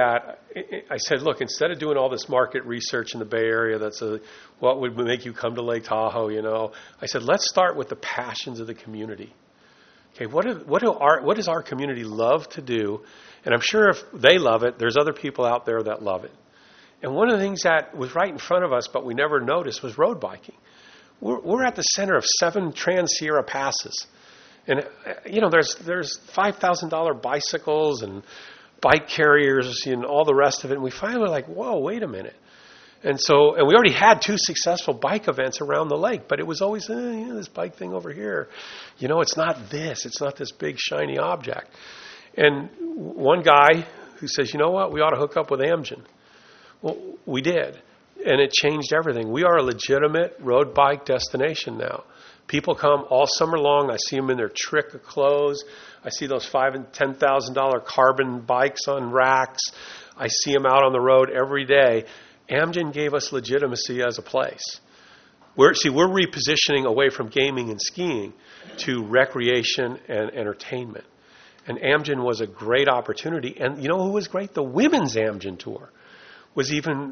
[SPEAKER 4] said, look, instead of doing all this market research in the Bay Area, what would make you come to Lake Tahoe, I said, let's start with the passions of the community. Okay, what does our community love to do? And I'm sure if they love it, there's other people out there that love it. And one of the things that was right in front of us, but we never noticed, was road biking. We're at the center of 7 Trans-Sierra passes. And, there's $5,000 bicycles and bike carriers and all the rest of it. And we finally were like, whoa, wait a minute. And we already had 2 successful bike events around the lake, but it was always, this bike thing over here. It's not this. It's not this big, shiny object. And one guy who says, you know what, we ought to hook up with Amgen. Well, we did. And it changed everything. We are a legitimate road bike destination now. People come all summer long. I see them in their trick of clothes. I see those $5,000 and $10,000 carbon bikes on racks. I see them out on the road every day. Amgen gave us legitimacy as a place. We're repositioning away from gaming and skiing to recreation and entertainment. And Amgen was a great opportunity. And you know who was great? The women's Amgen tour was even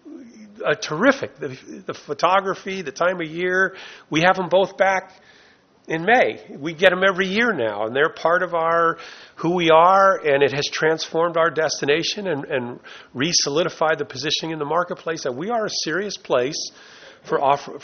[SPEAKER 4] terrific. The photography, the time of year, we have them both back in May. We get them every year now, and they're part of who we are, and it has transformed our destination and re-solidified the positioning in the marketplace that we are a serious place for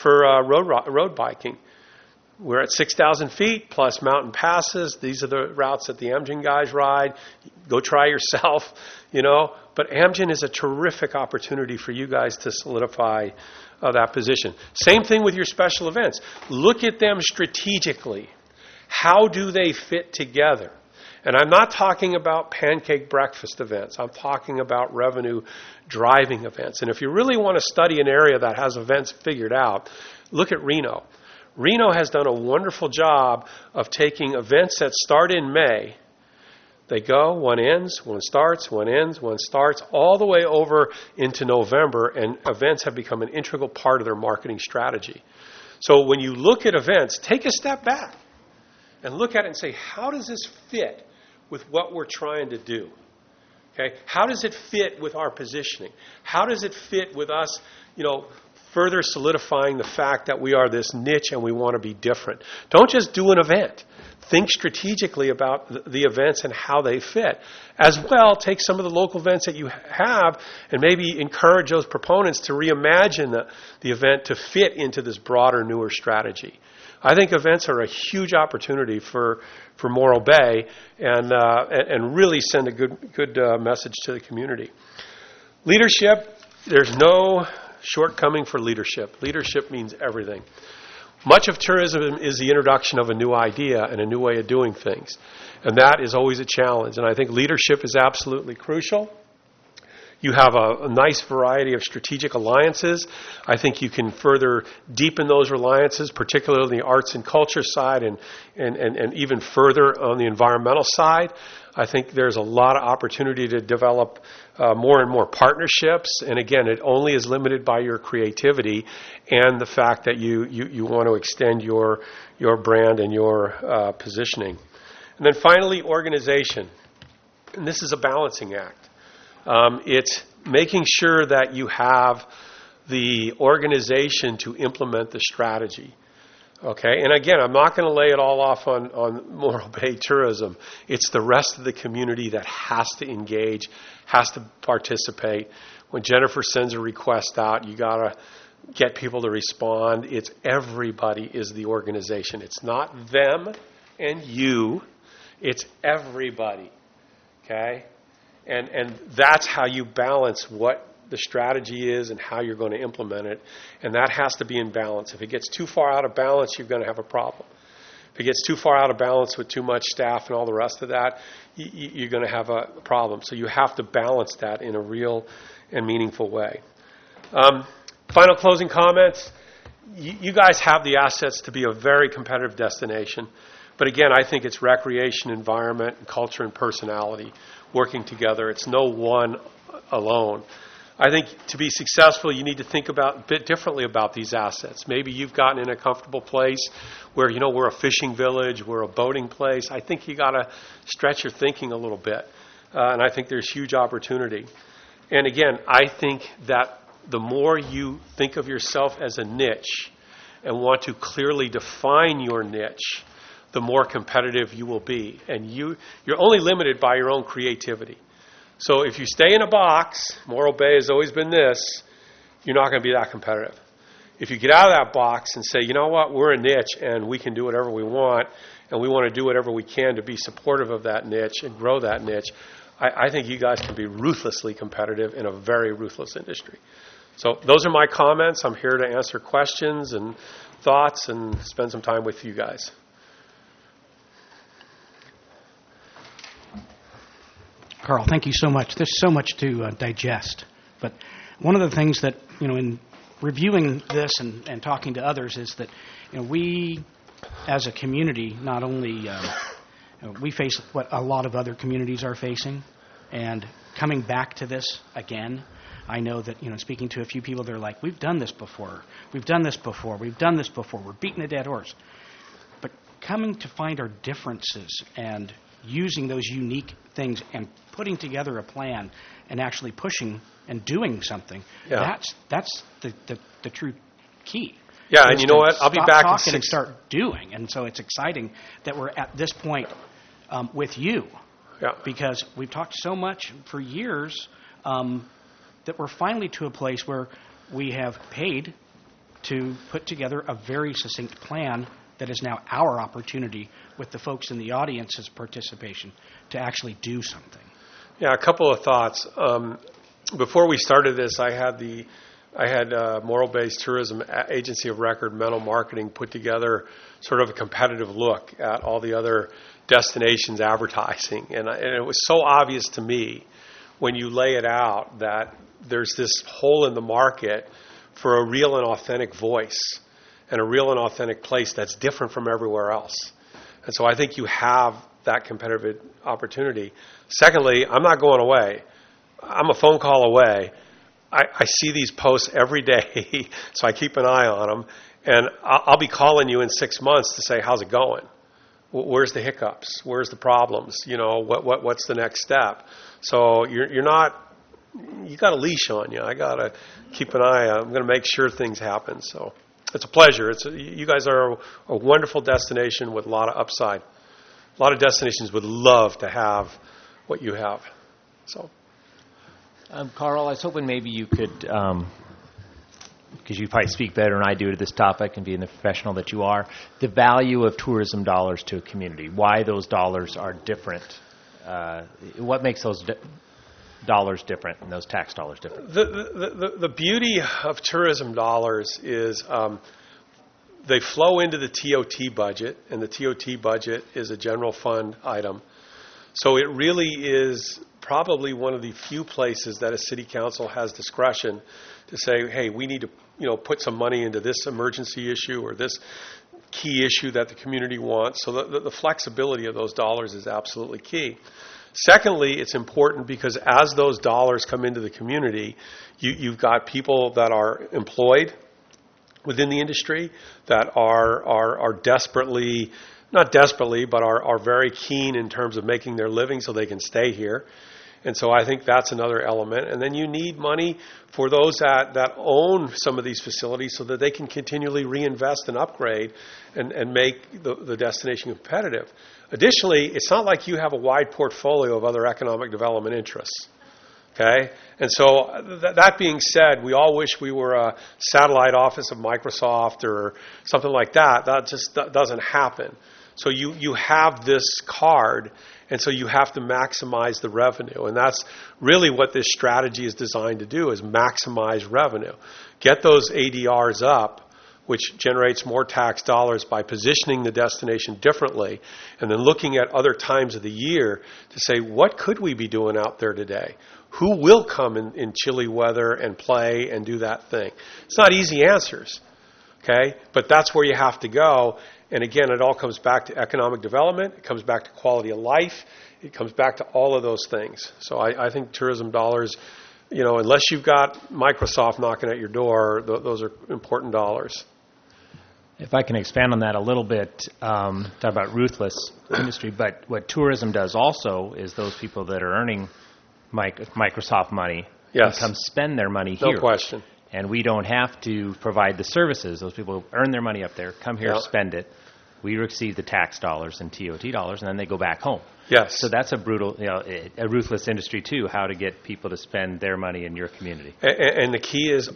[SPEAKER 4] road biking. We're at 6,000 feet plus mountain passes. These are the routes that the Amgen guys ride. Go try yourself, But Amgen is a terrific opportunity for you guys to solidify that position. Same thing with your special events. Look at them strategically. How do they fit together? And I'm not talking about pancake breakfast events. I'm talking about revenue driving events. And if you really want to study an area that has events figured out, look at Reno. Reno has done a wonderful job of taking events that start in May. They go, one ends, one starts, one ends, one starts, all the way over into November, and events have become an integral part of their marketing strategy. So when you look at events, take a step back and look at it and say, how does this fit with what we're trying to do? Okay? How does it fit with our positioning? How does it fit with us, further solidifying the fact that we are this niche and we want to be different? Don't just do an event. Think strategically about the events and how they fit. As well, take some of the local events that you have and maybe encourage those proponents to reimagine the event to fit into this broader, newer strategy. I think events are a huge opportunity for Morro Bay and really send a good message to the community. Leadership, there's no shortcoming for leadership. Leadership means everything. Much of tourism is the introduction of a new idea and a new way of doing things. And that is always a challenge. And I think leadership is absolutely crucial. You have a nice variety of strategic alliances. I think you can further deepen those alliances, particularly on the arts and culture side and even further on the environmental side. I think there's a lot of opportunity to develop more and more partnerships. And again, it only is limited by your creativity and the fact that you want to extend your brand and your positioning. And then finally, organization. And this is a balancing act. It's making sure that you have the organization to implement the strategy. Okay, and again, I'm not going to lay it all off on Morro Bay Tourism. It's the rest of the community that has to engage, has to participate. When Jennifer sends a request out, you got to get people to respond. It's everybody is the organization. It's not them and you. It's everybody. Okay? And that's how you balance what the strategy is and how you're going to implement it. And that has to be in balance. If it gets too far out of balance, you're going to have a problem. If it gets too far out of balance with too much staff and all the rest of that, you're going to have a problem. So you have to balance that in a real and meaningful way. Final closing comments. You guys have the assets to be a very competitive destination. But again, I think it's recreation, environment, and culture and personality working together. It's no one alone. I think to be successful, you need to think a bit differently about these assets. Maybe you've gotten in a comfortable place where, we're a fishing village, we're a boating place. I think you got to stretch your thinking a little bit. And I think there's huge opportunity. And again, I think that the more you think of yourself as a niche and want to clearly define your niche, the more competitive you will be. And you're only limited by your own creativity. So if you stay in a box, Morro Bay has always been this, you're not going to be that competitive. If you get out of that box and say, you know what, we're a niche and we can do whatever we want and we want to do whatever we can to be supportive of that niche and grow that niche, I think you guys can be ruthlessly competitive in a very ruthless industry. So those are my comments. I'm here to answer questions and thoughts and spend some time with you guys.
[SPEAKER 1] Carl, thank you so much. There's so much to digest. But one of the things that, in reviewing this and talking to others is that, we as a community not only, we face what a lot of other communities are facing. And coming back to this again, I know that, speaking to a few people, they're like, we've done this before. We've done this before. We've done this before. We're beating a dead horse. But coming to find our differences and using those unique things and putting together a plan and actually pushing and doing something, that's the true key.
[SPEAKER 4] Yeah, and you know what? I'll be back in 6
[SPEAKER 1] and start doing. And so it's exciting that we're at this point with you.
[SPEAKER 4] Yeah.
[SPEAKER 1] Because we've talked so much for years that we're finally to a place where we have paid to put together a very succinct plan that is now our opportunity with the folks in the audience's participation to actually do something.
[SPEAKER 4] Yeah, a couple of thoughts. Before we started this, I had Morro Bay's Tourism Agency of Record, Mental Marketing, put together sort of a competitive look at all the other destinations advertising. And it was so obvious to me when you lay it out that there's this hole in the market for a real and authentic voice and a real and authentic place that's different from everywhere else. And so I think you have that competitive opportunity. Secondly, I'm not going away. I'm a phone call away. I see these posts every day, so I keep an eye on them. And I'll be calling you in 6 months to say, how's it going? Where's the hiccups? Where's the problems? What's the next step? So you're not, you got a leash on you. I got to keep an eye. I'm going to make sure things happen. So it's a pleasure. You guys are a wonderful destination with a lot of upside. A lot of destinations would love to have what you have. So,
[SPEAKER 5] Carl, I was hoping maybe you could because you probably speak better than I do to this topic and being the professional that you are, the value of tourism dollars to a community, why those dollars are different. What makes those dollars different and those tax dollars different?
[SPEAKER 4] The beauty of tourism dollars is they flow into the TOT budget, and the TOT budget is a general fund item. So it really is probably one of the few places that a city council has discretion to say, hey, we need to put some money into this emergency issue or this key issue that the community wants. So the flexibility of those dollars is absolutely key. Secondly, it's important because as those dollars come into the community, you've got people that are employed within the industry that are desperately, not desperately, but are very keen in terms of making their living so they can stay here. And so I think that's another element. And then you need money for those that own some of these facilities so that they can continually reinvest and upgrade and make the destination competitive. Additionally, it's not like you have a wide portfolio of other economic development interests. Okay? And so that being said, we all wish we were a satellite office of Microsoft or something like that. That just doesn't happen. So you have this card, and so you have to maximize the revenue. And that's really what this strategy is designed to do, is maximize revenue. Get those ADRs up, which generates more tax dollars by positioning the destination differently, and then looking at other times of the year to say, what could we be doing out there today? Who will come in chilly weather and play and do that thing? It's not easy answers, okay? But that's where you have to go. And again, it all comes back to economic development. It comes back to quality of life. It comes back to all of those things. So I think tourism dollars, unless you've got Microsoft knocking at your door, those are important dollars.
[SPEAKER 5] If I can expand on that a little bit, talk about ruthless industry, but what tourism does also is those people that are earning Microsoft money
[SPEAKER 4] Yes.
[SPEAKER 5] come spend their money here.
[SPEAKER 4] No question.
[SPEAKER 5] And we don't have to provide the services. Those people earn their money up there, come here,
[SPEAKER 4] Yeah.
[SPEAKER 5] spend it. We receive the tax dollars and TOT dollars, and then they go back home.
[SPEAKER 4] Yes.
[SPEAKER 5] So that's a brutal, a ruthless industry too, how to get people to spend their money in your community.
[SPEAKER 4] And the key is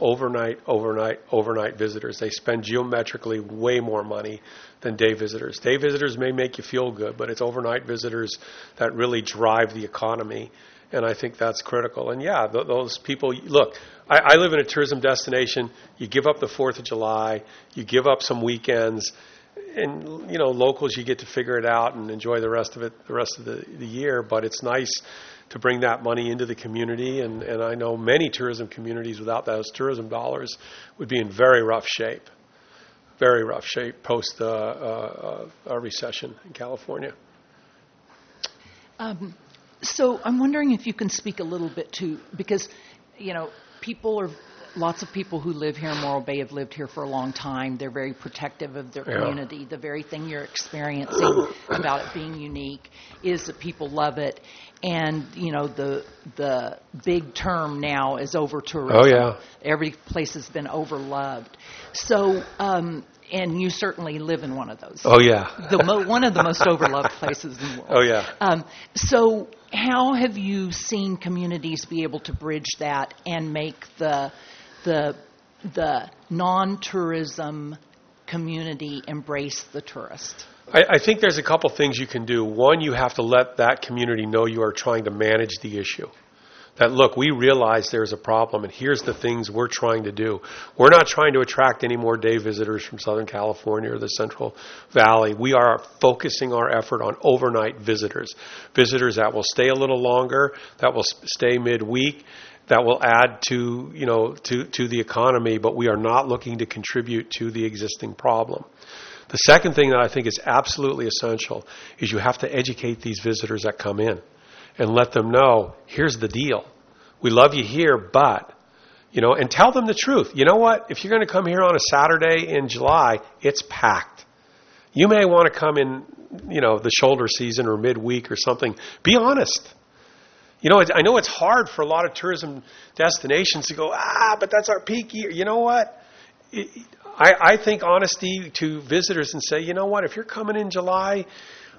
[SPEAKER 4] overnight visitors. They spend geometrically way more money than day visitors. Day visitors may make you feel good, but it's overnight visitors that really drive the economy. And I think that's critical. And yeah, those people, look, I live in a tourism destination. You give up the 4th of July. You give up some weekends. And, locals, you get to figure it out and enjoy the rest of the year. But it's nice to bring that money into the community. And I know many tourism communities without those tourism dollars would be in very rough shape post a recession in California.
[SPEAKER 6] So I'm wondering if you can speak a little bit to, because, lots of people who live here in Morro Bay have lived here for a long time. They're very protective of their community. The very thing you're experiencing about it being unique is that people love it. And, the big term now is over-tourism.
[SPEAKER 4] Oh, yeah.
[SPEAKER 6] Every place has been overloved. So, and you certainly live in one of those.
[SPEAKER 4] Oh, yeah.
[SPEAKER 6] One of the most overloved places in the world.
[SPEAKER 4] Oh, yeah.
[SPEAKER 6] So how have you seen communities be able to bridge that and make the non-tourism community embrace the tourist?
[SPEAKER 4] I think there's a couple things you can do. One, you have to let that community know you are trying to manage the issue. That, look, we realize there's a problem, and here's the things we're trying to do. We're not trying to attract any more day visitors from Southern California or the Central Valley. We are focusing our effort on overnight visitors that will stay a little longer, that will stay midweek, that will add to the economy, but we are not looking to contribute to the existing problem. The second thing that I think is absolutely essential is you have to educate these visitors that come in and let them know, here's the deal. We love you here, but, and tell them the truth. You know what? If you're going to come here on a Saturday in July, it's packed. You may want to come in, the shoulder season or midweek or something. Be honest. I know it's hard for a lot of tourism destinations to go, but that's our peak year. You know what? I think honesty to visitors and say, you know what, if you're coming in July,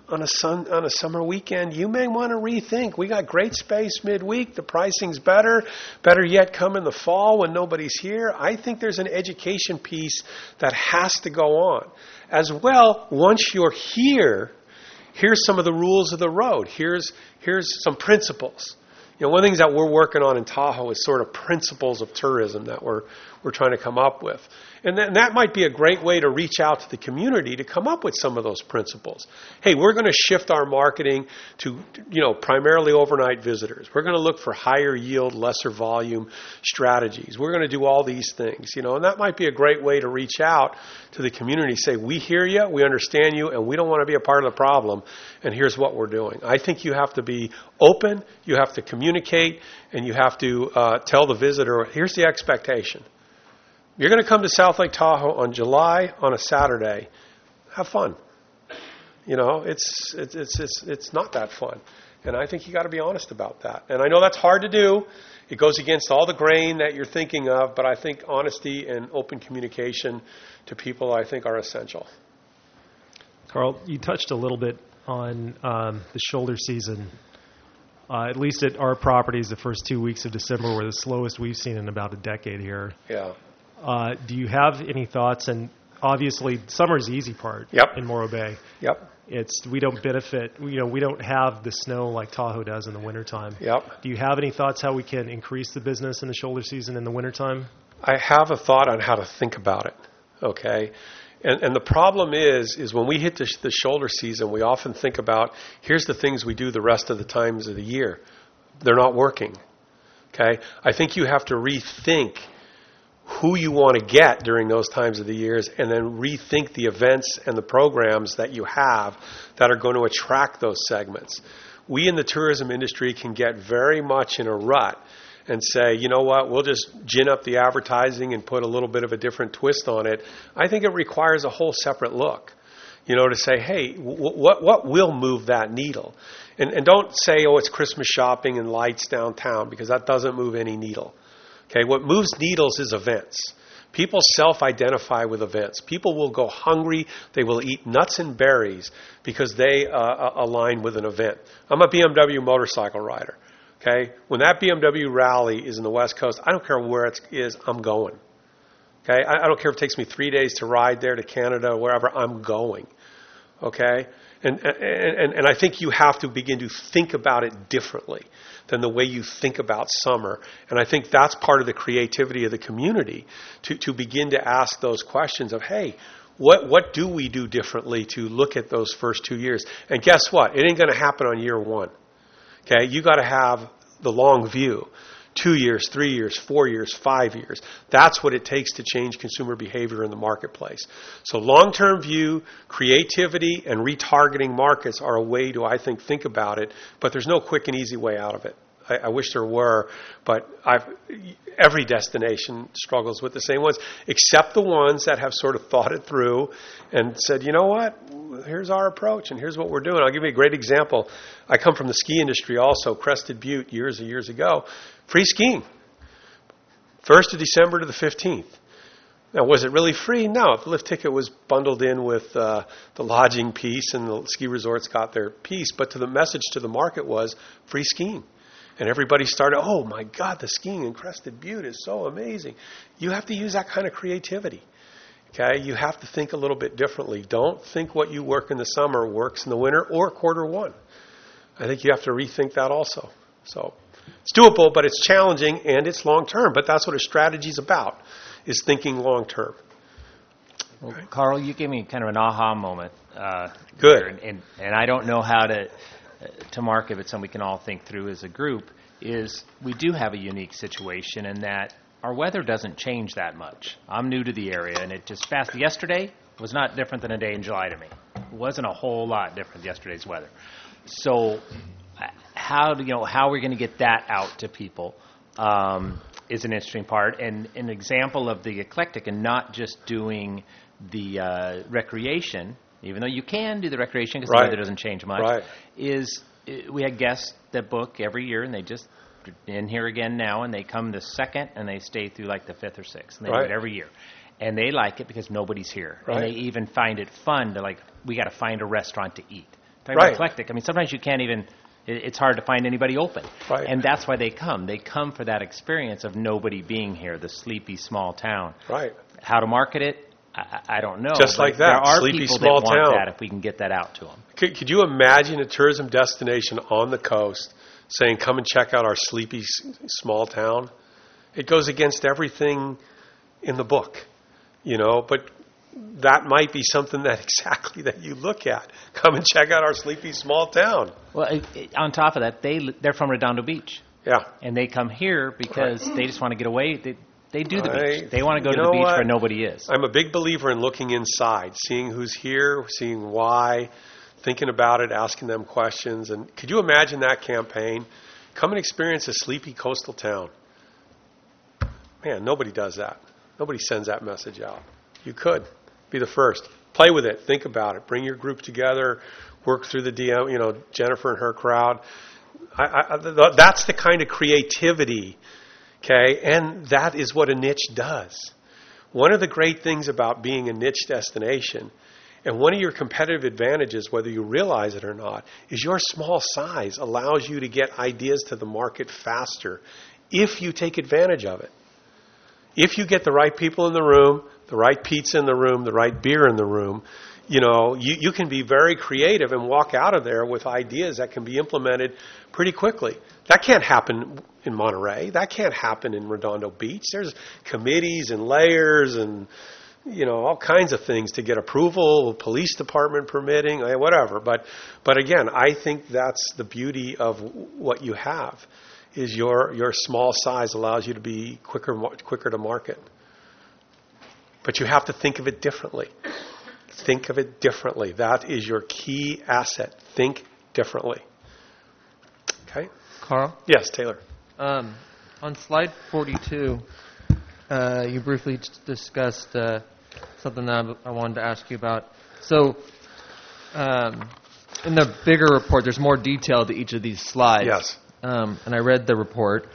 [SPEAKER 4] on a summer weekend, you may want to rethink. We got great space midweek. The pricing's better. Better yet, come in the fall when nobody's here. I think there's an education piece that has to go on. As well, once you're here, here's some of the rules of the road. Here's some principles. One of the things that we're working on in Tahoe is sort of principles of tourism that we're trying to come up with. And that might be a great way to reach out to the community to come up with some of those principles. Hey, we're going to shift our marketing to, primarily overnight visitors. We're going to look for higher yield, lesser volume strategies. We're going to do all these things, and that might be a great way to reach out to the community. Say, we hear you, we understand you, and we don't want to be a part of the problem, and here's what we're doing. I think you have to be open, you have to communicate, and you have to tell the visitor, here's the expectation. You're going to come to South Lake Tahoe on July on a Saturday. Have fun. It's not that fun. And I think you got to be honest about that. And I know that's hard to do. It goes against all the grain that you're thinking of, but I think honesty and open communication to people, I think, are essential.
[SPEAKER 7] Carl, you touched a little bit on the shoulder season. At least at our properties, the first 2 weeks of December were the slowest we've seen in about a decade here.
[SPEAKER 4] Yeah.
[SPEAKER 7] Do you have any thoughts? And obviously, summer's the easy part in Morro Bay.
[SPEAKER 4] Yep.
[SPEAKER 7] We don't benefit. We don't have the snow like Tahoe does in the wintertime.
[SPEAKER 4] Yep.
[SPEAKER 7] Do you have any thoughts how we can increase the business in the shoulder season in the wintertime?
[SPEAKER 4] I have a thought on how to think about it. Okay. And the problem is when we hit the shoulder season, we often think about, here's the things we do the rest of the times of the year. They're not working. Okay. I think you have to rethink who you want to get during those times of the years, and then rethink the events and the programs that you have that are going to attract those segments. We in the tourism industry can get very much in a rut and say, you know what, we'll just gin up the advertising and put a little bit of a different twist on it. I think it requires a whole separate look, to say, hey, what will move that needle? And don't say, oh, it's Christmas shopping and lights downtown, because that doesn't move any needle. Okay, what moves needles is events. People self-identify with events. People will go hungry. They will eat nuts and berries because they align with an event. I'm a BMW motorcycle rider. Okay, when that BMW rally is in the West Coast, I don't care where it is, I'm going. Okay, I don't care if it takes me 3 days to ride there to Canada or wherever, I'm going. Okay, and I think you have to begin to think about it differently than the way you think about summer. And I think that's part of the creativity of the community, to begin to ask those questions of, hey, what do we do differently to look at those first 2 years? And guess what? It ain't going to happen on year one. Okay, you got to have the long view. 2 years, 3 years, 4 years, 5 years. That's what it takes to change consumer behavior in the marketplace. So long-term view, creativity, and retargeting markets are a way to, I think about it, but there's no quick and easy way out of it. I wish there were, but every destination struggles with the same ones, except the ones that have sort of thought it through and said, you know what, here's our approach and here's what we're doing. I'll give you a great example. I come from the ski industry also, Crested Butte years and years ago. Free skiing, 1st of December to the 15th. Now, was it really free? No. The lift ticket was bundled in with the lodging piece, and the ski resorts got their piece. But the message to the market was free skiing. And everybody started, oh, my God, the skiing in Crested Butte is so amazing. You have to use that kind of creativity. Okay? You have to think a little bit differently. Don't think what you work in the summer works in the winter or quarter one. I think you have to rethink that also. So it's doable, but it's challenging, and it's long-term. But that's what a strategy is about, is thinking long-term.
[SPEAKER 5] Well, Carl, you gave me kind of an aha moment.
[SPEAKER 4] Good.
[SPEAKER 5] And I don't know how to market, but something we can all think through as a group, is we do have a unique situation in that our weather doesn't change that much. I'm new to the area, and it just fast. Yesterday was not different than a day in July to me. It wasn't a whole lot different yesterday's weather. So how are we going to get that out to people is an interesting part. And an example of the eclectic and not just doing the recreation, even though you can do the recreation because the weather doesn't change much, is we had guests that book every year, and they just in here again now, and they come the 2nd, and they stay through like the 5th or 6th, and they do it every year. And they like it because nobody's here. And they even find it fun to, like, we got to find a restaurant to eat. Talking
[SPEAKER 4] Right.
[SPEAKER 5] about eclectic. I mean, sometimes you can't even. It's hard to find anybody open,
[SPEAKER 4] Right.
[SPEAKER 5] and that's why they come. They come for that experience of nobody being here, the sleepy small town.
[SPEAKER 4] Right.
[SPEAKER 5] How to market it, I don't know.
[SPEAKER 4] Just
[SPEAKER 5] but
[SPEAKER 4] like that,
[SPEAKER 5] there are
[SPEAKER 4] sleepy
[SPEAKER 5] people
[SPEAKER 4] small
[SPEAKER 5] that want
[SPEAKER 4] town.
[SPEAKER 5] that if we can get that out to them.
[SPEAKER 4] Could you imagine a tourism destination on the coast saying, come and check out our sleepy small town? It goes against everything in the book, but that might be something that exactly that you look at. Come and check out our sleepy small town.
[SPEAKER 5] Well, on top of that, they're from Redondo Beach,
[SPEAKER 4] Yeah.
[SPEAKER 5] and they come here because they just want to get away. They do the
[SPEAKER 4] Right.
[SPEAKER 5] beach. They want to go
[SPEAKER 4] You
[SPEAKER 5] to
[SPEAKER 4] know
[SPEAKER 5] the beach
[SPEAKER 4] what?
[SPEAKER 5] where nobody is.
[SPEAKER 4] I'm a big believer in looking inside, seeing who's here, seeing why, thinking about it, asking them questions. And could you imagine that campaign? Come and experience a sleepy coastal town. Man, nobody does that. Nobody sends that message out. You could. Be the first. Play with it. Think about it. Bring your group together. Work through the DM, Jennifer and her crowd. That's the kind of creativity, okay? And that is what a niche does. One of the great things about being a niche destination, and one of your competitive advantages, whether you realize it or not, is your small size allows you to get ideas to the market faster if you take advantage of it. If you get the right people in the room, the right pizza in the room, the right beer in the room, you can be very creative and walk out of there with ideas that can be implemented pretty quickly. That can't happen in Monterey. That can't happen in Redondo Beach. There's committees and layers and, all kinds of things to get approval, police department permitting, whatever. But again, I think that's the beauty of what you have, is your small size allows you to be quicker to market. But you have to think of it differently. Think of it differently. That is your key asset. Think differently. Okay?
[SPEAKER 8] Carl?
[SPEAKER 4] Yes, Taylor.
[SPEAKER 8] On slide 42, you briefly discussed something that I wanted to ask you about. So, in the bigger report, there's more detail to each of these slides.
[SPEAKER 4] Yes.
[SPEAKER 8] And I read the report.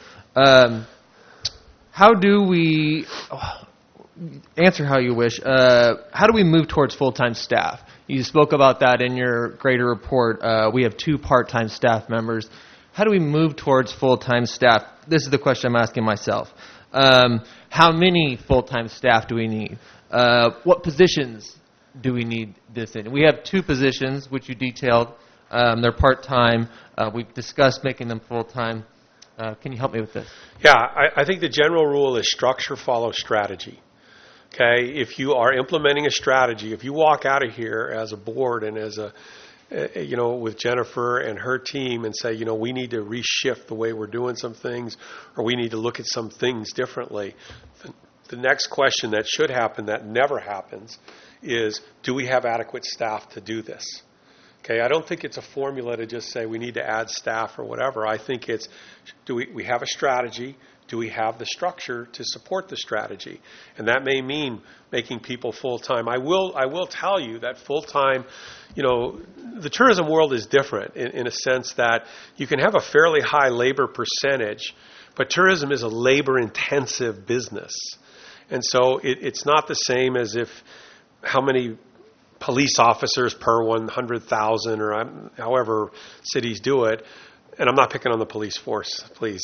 [SPEAKER 8] How do we... answer how you wish. How do we move towards full-time staff? You spoke about that in your greater report. We have 2 part-time staff members. How do we move towards full-time staff? This is the question I'm asking myself. How many full-time staff do we need? What positions do we need this in? We have 2 positions, which you detailed. They're part-time. We've discussed making them full-time. Can you help me with this?
[SPEAKER 4] Yeah, I think the general rule is structure follows strategy. Okay, if you are implementing a strategy, if you walk out of here as a board and as with Jennifer and her team and say, we need to reshift the way we're doing some things, or we need to look at some things differently, the next question that should happen that never happens is, do we have adequate staff to do this? Okay, I don't think it's a formula to just say we need to add staff or whatever. I think it's, do we have a strategy? Do we have the structure to support the strategy? And that may mean making people full-time. I will tell you that full-time, the tourism world is different in a sense that you can have a fairly high labor percentage, but tourism is a labor-intensive business. And so it's not the same as if how many police officers per 100,000 or however cities do it. And I'm not picking on the police force, please.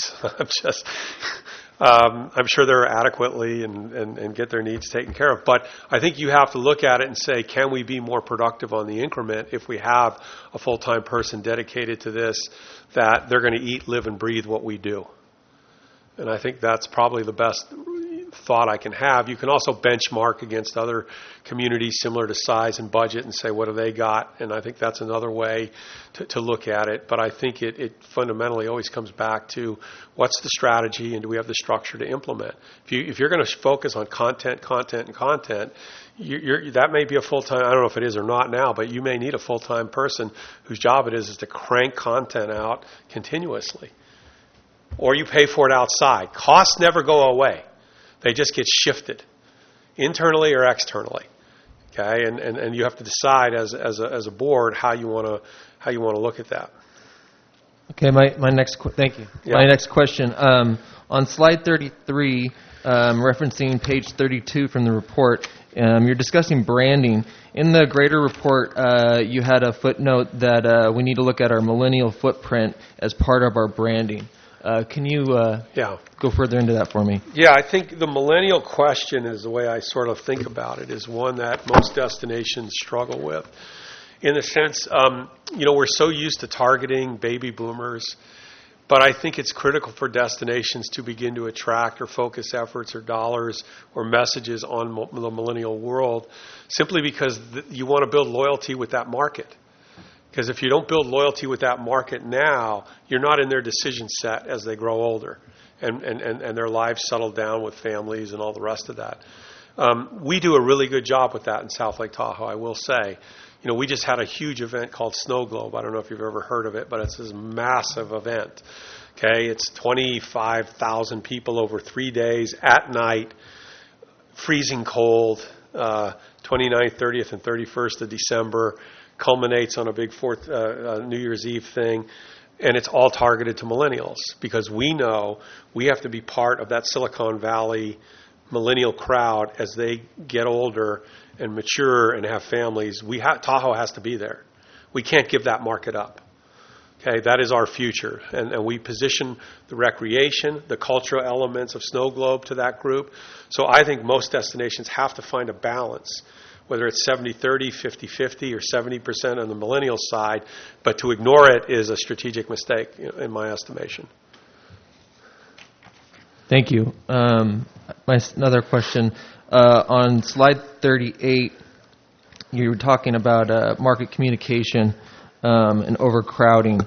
[SPEAKER 4] I'm sure they're adequately and get their needs taken care of. But I think you have to look at it and say, can we be more productive on the increment if we have a full-time person dedicated to this, that they're going to eat, live, and breathe what we do? And I think that's probably the best thought I can have. You can also benchmark against other communities similar to size and budget and say, what have they got? And I think that's another way to look at it. But I think it fundamentally always comes back to what's the strategy and do we have the structure to implement? If you're going to focus on content, that may be a full-time, I don't know if it is or not now, but you may need a full-time person whose job it is to crank content out continuously. Or you pay for it outside. Costs never go away. They just get shifted, internally or externally. Okay, and you have to decide as a board how you want to look at that.
[SPEAKER 8] Okay, my next thank you. Yeah. My next question on slide 33, referencing page 32 from the report. You're discussing branding. In the greater report, you had a footnote that we need to look at our millennial footprint as part of our branding. Can you go further into that for me?
[SPEAKER 4] Yeah, I think the millennial question is the way I sort of think about it, is one that most destinations struggle with. In the sense, we're so used to targeting baby boomers, but I think it's critical for destinations to begin to attract or focus efforts or dollars or messages on the millennial world, simply because you want to build loyalty with that market. Because if you don't build loyalty with that market now, you're not in their decision set as they grow older and their lives settle down with families and all the rest of that. We do a really good job with that in South Lake Tahoe, I will say. We just had a huge event called Snow Globe. I don't know if you've ever heard of it, but it's this massive event. Okay, it's 25,000 people over 3 days at night, freezing cold, 29th, 30th, and 31st of December, culminates on a big New Year's Eve thing, and it's all targeted to millennials because we know we have to be part of that Silicon Valley millennial crowd as they get older and mature and have families. Tahoe has to be there. We can't give that market up. Okay, that is our future. And we position the recreation, the cultural elements of Snow Globe to that group. So I think most destinations have to find a balance, whether it's 70-30, 50-50, or 70% on the millennial side. But to ignore it is a strategic mistake, in my estimation.
[SPEAKER 8] Thank you. Another question. On slide 38, you were talking about market communication and overcrowding.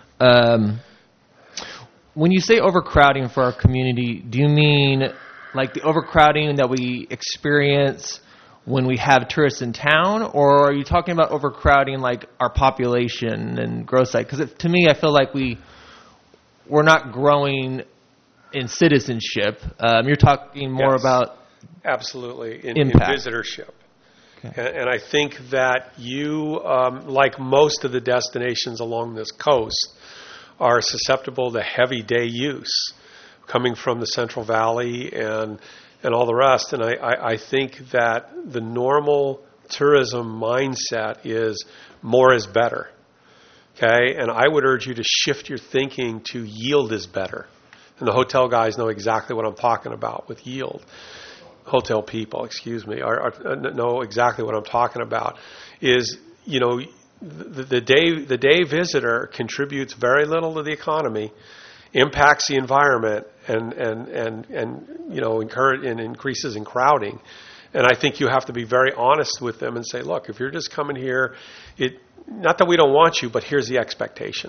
[SPEAKER 8] When you say overcrowding for our community, do you mean like the overcrowding that we experience when we have tourists in town, or are you talking about overcrowding like our population and growth side? Because to me, I feel like we're not growing in citizenship. You're talking more about
[SPEAKER 4] absolutely in visitorship.
[SPEAKER 8] Okay.
[SPEAKER 4] And I think that you, like most of the destinations along this coast, are susceptible to heavy day use coming from the Central Valley and all the rest. And I think that the normal tourism mindset is more is better. Okay? And I would urge you to shift your thinking to yield is better. And the hotel guys know exactly what I'm talking about with yield. Hotel people, excuse me, know exactly what I'm talking about. Is, the day visitor contributes very little to the economy, impacts the environment, and increases in crowding. And I think you have to be very honest with them and say, look, if you're just coming here, not that we don't want you, but here's the expectation.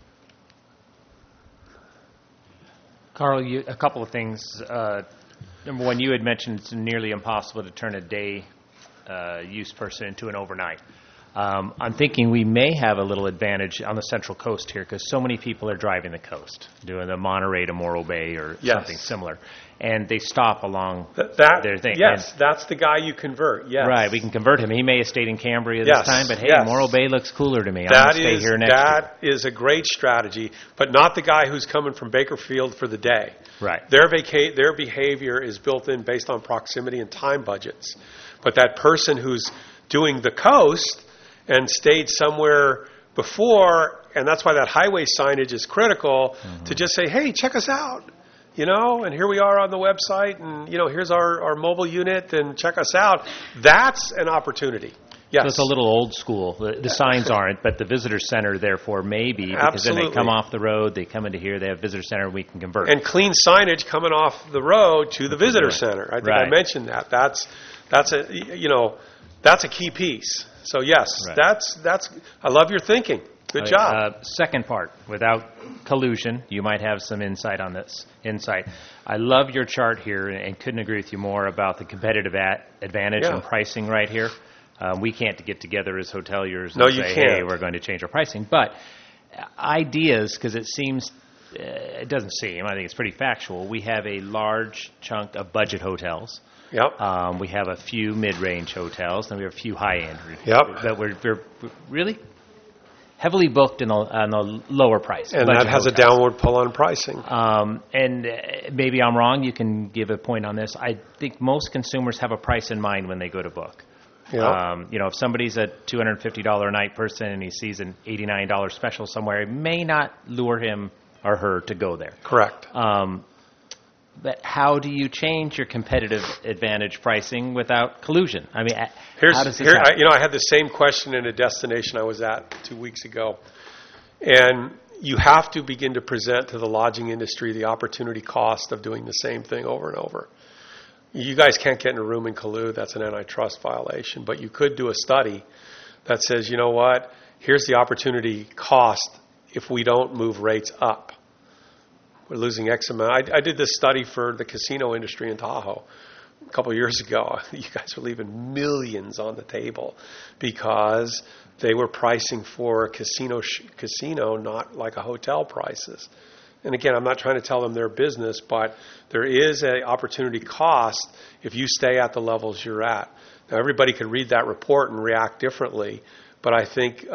[SPEAKER 5] Carl, a couple of things. Number one, you had mentioned it's nearly impossible to turn a day use person into an overnight. I'm thinking we may have a little advantage on the Central Coast here because so many people are driving the coast, doing the Monterey to Morro Bay or something similar, and they stop along their thing.
[SPEAKER 4] Yes, that's the guy you convert. Yes,
[SPEAKER 5] right. We can convert him. He may have stayed in Cambria this time, but hey, Morro Bay looks cooler to me. I'm going to stay here next year.
[SPEAKER 4] That is a great strategy, but not the guy who's coming from Bakerfield for the day.
[SPEAKER 5] Right.
[SPEAKER 4] Their behavior is built in based on proximity and time budgets, but that person who's doing the coast and stayed somewhere before, and that's why that highway signage is critical, to just say, hey, check us out, and here we are on the website, and, here's our mobile unit, and check us out. That's an opportunity. Yes.
[SPEAKER 5] So it's a little old school. The signs aren't, but the visitor center, therefore, may be, because then they come off the road, they come into here, they have visitor center, we can convert.
[SPEAKER 4] And clean signage coming off the road to the visitor center. I think I mentioned that. That's a key piece. So yes, that's. I love your thinking. Good job.
[SPEAKER 5] Second part, without collusion, you might have some insight on this. I love your chart here, and couldn't agree with you more about the competitive advantage in pricing right here. We can't get together as hoteliers and say, hey, we're going to change our pricing. But ideas, because it doesn't seem, I think it's pretty factual, we have a large chunk of budget hotels.
[SPEAKER 4] Yep.
[SPEAKER 5] We have a few mid-range hotels, and we have a few high-end.
[SPEAKER 4] Yep.
[SPEAKER 5] But we're really heavily booked on the lower price.
[SPEAKER 4] And
[SPEAKER 5] budget
[SPEAKER 4] that has a
[SPEAKER 5] hotels.
[SPEAKER 4] downward pull on pricing.
[SPEAKER 5] And maybe I'm wrong. You can give a point on this. I think most consumers have a price in mind when they go to book.
[SPEAKER 4] Yeah.
[SPEAKER 5] If somebody's a $250 a night person and he sees an $89 special somewhere, it may not lure him or her to go there.
[SPEAKER 4] Correct.
[SPEAKER 5] But how do you change your competitive advantage pricing without collusion? I mean, how does this happen?
[SPEAKER 4] I had the same question in a destination I was at 2 weeks ago. And you have to begin to present to the lodging industry the opportunity cost of doing the same thing over and over. You guys can't get in a room and collude. That's an antitrust violation. But you could do a study that says, you know what, here's the opportunity cost if we don't move rates up. We're losing X amount. I did this study for the casino industry in Tahoe a couple of years ago. You guys were leaving millions on the table because they were pricing for a casino, not like a hotel prices. And again, I'm not trying to tell them their business, but there is an opportunity cost if you stay at the levels you're at. Now, everybody could read that report and react differently, but I think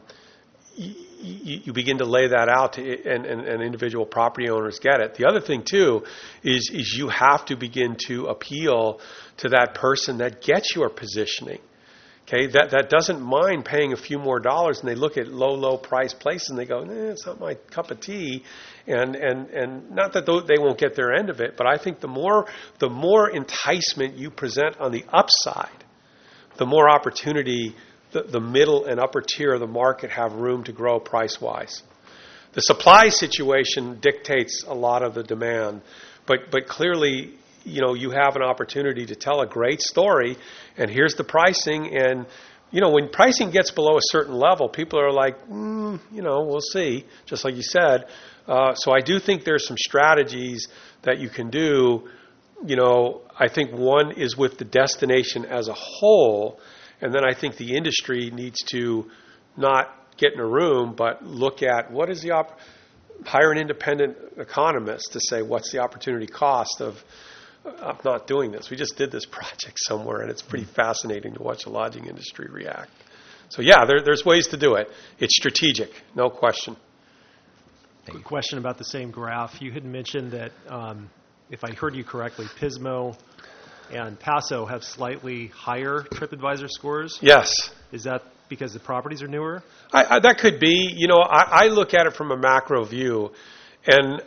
[SPEAKER 4] you begin to lay that out and individual property owners get it. The other thing, too, is you have to begin to appeal to that person that gets your positioning. Okay, that doesn't mind paying a few more dollars, and they look at low price places and they go, it's not my cup of tea. And not that they won't get their end of it, but I think the more enticement you present on the upside, the more opportunity the middle and upper tier of the market have room to grow price-wise. The supply situation dictates a lot of the demand, but clearly, you have an opportunity to tell a great story, and here's the pricing. And, when pricing gets below a certain level, people are like, we'll see, just like you said. So I do think there's some strategies that you can do. I think one is with the destination as a whole, and then I think the industry needs to not get in a room, but look at what is hire an independent economist to say what's the opportunity cost of not doing this. We just did this project somewhere, and it's pretty fascinating to watch the lodging industry react. So yeah, there's ways to do it. It's strategic, no question.
[SPEAKER 7] Quick question about the same graph. You had mentioned that, if I heard you correctly, Pismo and Paso have slightly higher TripAdvisor scores.
[SPEAKER 4] Yes.
[SPEAKER 7] Is that because the properties are newer?
[SPEAKER 4] That could be. I look at it from a macro view, and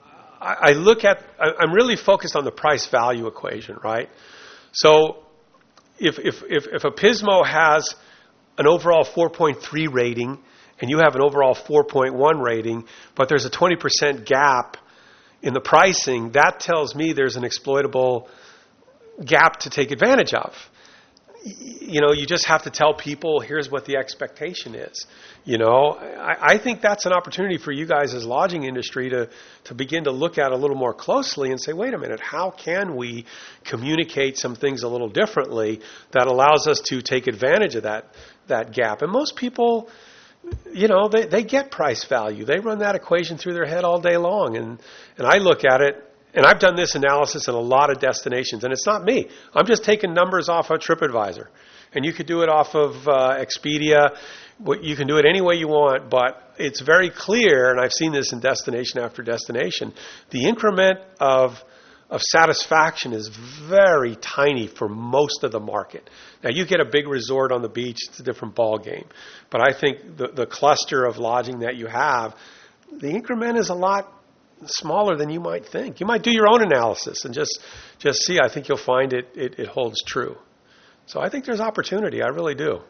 [SPEAKER 4] I'm really focused on the price-value equation, right? So if a Pismo has an overall 4.3 rating and you have an overall 4.1 rating, but there's a 20% gap in the pricing, that tells me there's an exploitable gap to take advantage of. You just have to tell people, here's what the expectation is. I think that's an opportunity for you guys as lodging industry to begin to look at a little more closely and say, wait a minute, how can we communicate some things a little differently that allows us to take advantage of that gap? And most people, they get price value. They run that equation through their head all day long. And I look at it, and I've done this analysis in a lot of destinations, and it's not me. I'm just taking numbers off of TripAdvisor. And you could do it off of Expedia. You can do it any way you want, but it's very clear, and I've seen this in destination after destination, the increment of satisfaction is very tiny for most of the market. Now, you get a big resort on the beach, it's a different ballgame. But I think the cluster of lodging that you have, the increment is a lot smaller than you might think. You might do your own analysis and just see. I think you'll find it holds true. So I think there's opportunity. I really do.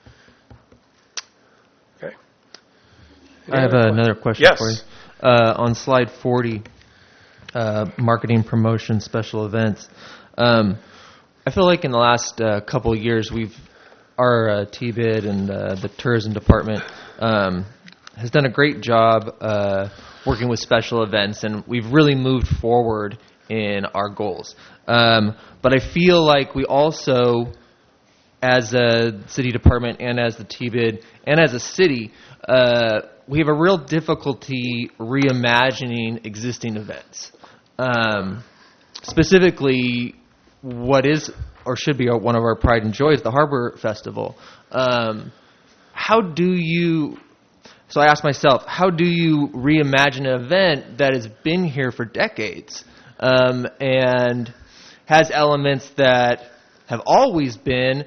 [SPEAKER 4] Okay.
[SPEAKER 8] I have another question for you. On slide 40, marketing, promotion, special events. I feel like in the last couple of years, our TBID and the tourism department has done a great job working with special events, and we've really moved forward in our goals. But I feel like we also, as a city department and as the TBID and as a city, we have a real difficulty reimagining existing events. Specifically, what is or should be one of our pride and joys, the Harbor Festival. How do you So I asked myself, how do you reimagine an event that has been here for decades and has elements that have always been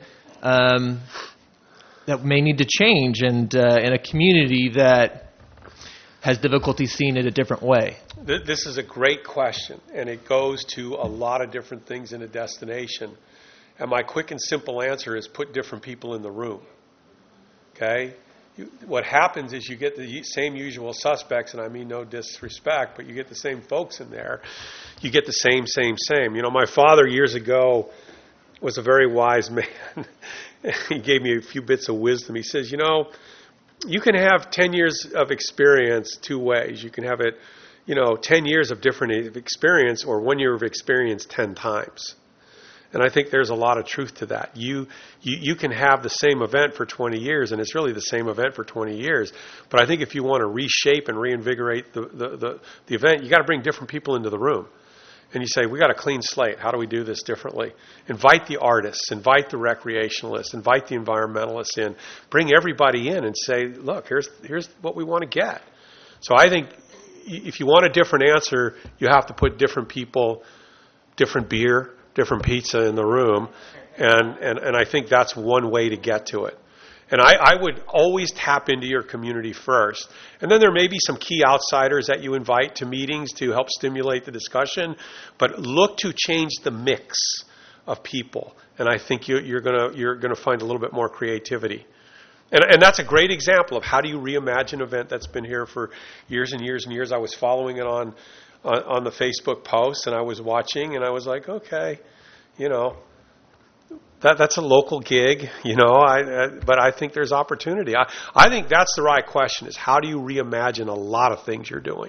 [SPEAKER 8] that may need to change, and in a community that has difficulty seeing it a different way?
[SPEAKER 4] This is a great question, and it goes to a lot of different things in a destination. And my quick and simple answer is put different people in the room. Okay? What happens is you get the same usual suspects, and I mean no disrespect, but you get the same folks in there. You get the same. You know, my father years ago was a very wise man. He gave me a few bits of wisdom. He says, you know, you can have 10 years of experience two ways. You can have it, 10 years of different experience, or 1 year of experience 10 times. And I think there's a lot of truth to that. You can have the same event for 20 years, and it's really the same event for 20 years. But I think if you want to reshape and reinvigorate the event, you got to bring different people into the room. And you say, we got a clean slate. How do we do this differently? Invite the artists, invite the recreationalists, invite the environmentalists in. Bring everybody in and say, look, here's what we want to get. So I think if you want a different answer, you have to put different people, different beer, different pizza in the room. And I think that's one way to get to it. And I would always tap into your community first. And then there may be some key outsiders that you invite to meetings to help stimulate the discussion. But look to change the mix of people. And I think you're gonna find a little bit more creativity. And that's a great example of how do you reimagine an event that's been here for years and years and years. I was following it on the Facebook posts, and I was watching, and I was like, okay, that's a local gig, but I think there's opportunity. I think that's the right question, is how do you reimagine a lot of things you're doing?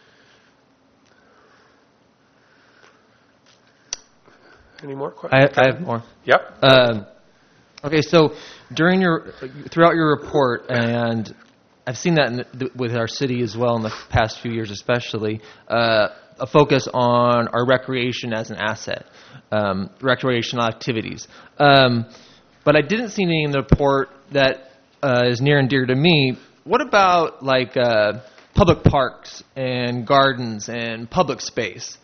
[SPEAKER 4] Any more questions?
[SPEAKER 8] I have more.
[SPEAKER 4] Yep.
[SPEAKER 8] Okay, so throughout your report, and I've seen that with our city as well in the past few years especially, a focus on our recreation as an asset, recreational activities. But I didn't see anything in the report that is near and dear to me. What about public parks and gardens and public space?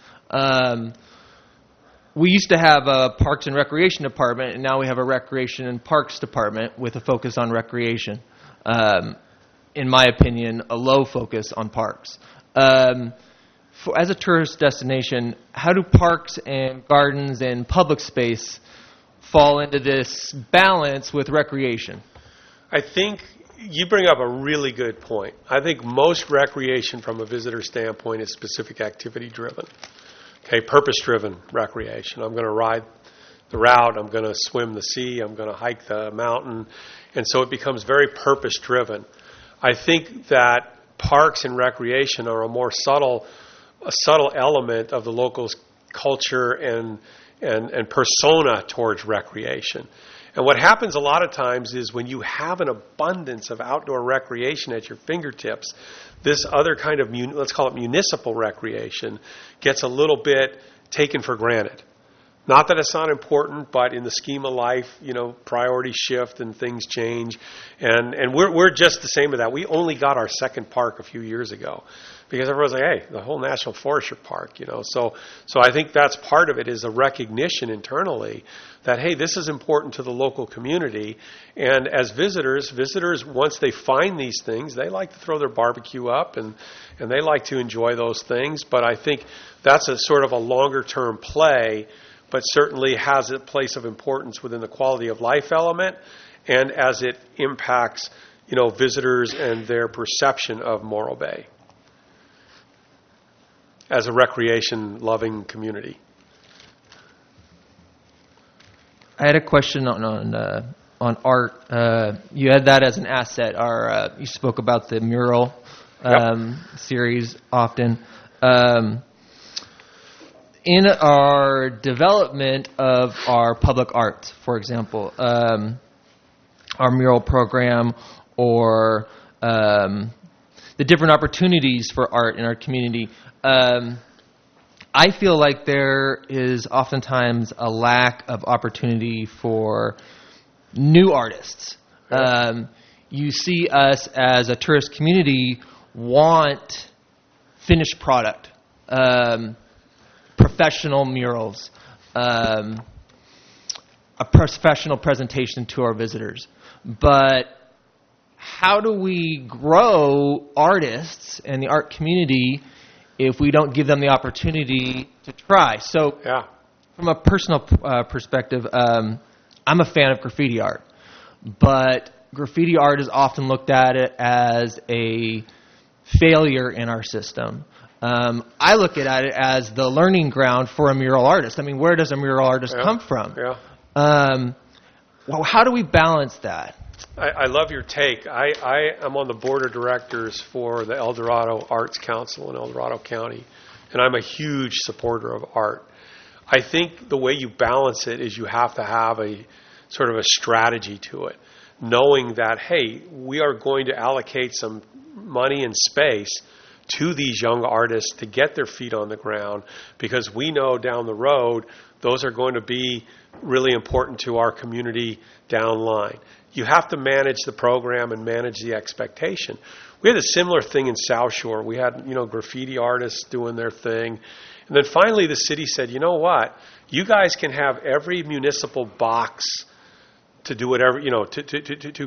[SPEAKER 8] We used to have a Parks and Recreation department, and now we have a Recreation and Parks department with a focus on recreation. In my opinion, a low focus on parks. As a tourist destination, how do parks and gardens and public space fall into this balance with recreation? I
[SPEAKER 4] think you bring up a really good point. I think most recreation from a visitor standpoint is specific activity driven. Okay, purpose-driven recreation. I'm going to ride the route. I'm going to swim the sea. I'm going to hike the mountain. And so it becomes very purpose-driven. I think that parks and recreation are a subtle element of the local culture and persona towards recreation. And what happens a lot of times is when you have an abundance of outdoor recreation at your fingertips, this other kind of, let's call it municipal recreation, gets a little bit taken for granted. Not that it's not important, but in the scheme of life, priorities shift and things change. And we're just the same with that. We only got our second park a few years ago because everyone's like, hey, the whole National Forestry Park, So I think that's part of it, is a recognition internally that, hey, this is important to the local community. And as visitors, once they find these things, they like to throw their barbecue up and they like to enjoy those things. But I think that's a sort of a longer-term play, but certainly has a place of importance within the quality of life element, and as it impacts, visitors and their perception of Morro Bay as a recreation-loving community.
[SPEAKER 8] I had a question on art. You had that as an asset. You spoke about the mural series often. In our development of our public arts, for example, our mural program, or the different opportunities for art in our community, I feel like there is oftentimes a lack of opportunity for new artists. you see us as a tourist community want finished product, professional murals, a professional presentation to our visitors. But how do we grow artists and the art community if we don't give them the opportunity to try? So from a personal perspective, I'm a fan of graffiti art, but graffiti art is often looked at it as a failure in our system. I look at it as the learning ground for a mural artist. I mean, where does a mural artist come from? Well, how do we balance that?
[SPEAKER 4] I love your take. I am on the board of directors for the El Dorado Arts Council in El Dorado County, and I'm a huge supporter of art. I think the way you balance it is you have to have a sort of a strategy to it, knowing that, hey, we are going to allocate some money and space to these young artists to get their feet on the ground, because we know down the road those are going to be really important to our community down the line. You have to manage the program and manage the expectation. We had a similar thing in South Shore. We had, graffiti artists doing their thing. And then finally the city said, you know what? You guys can have every municipal box to do whatever, to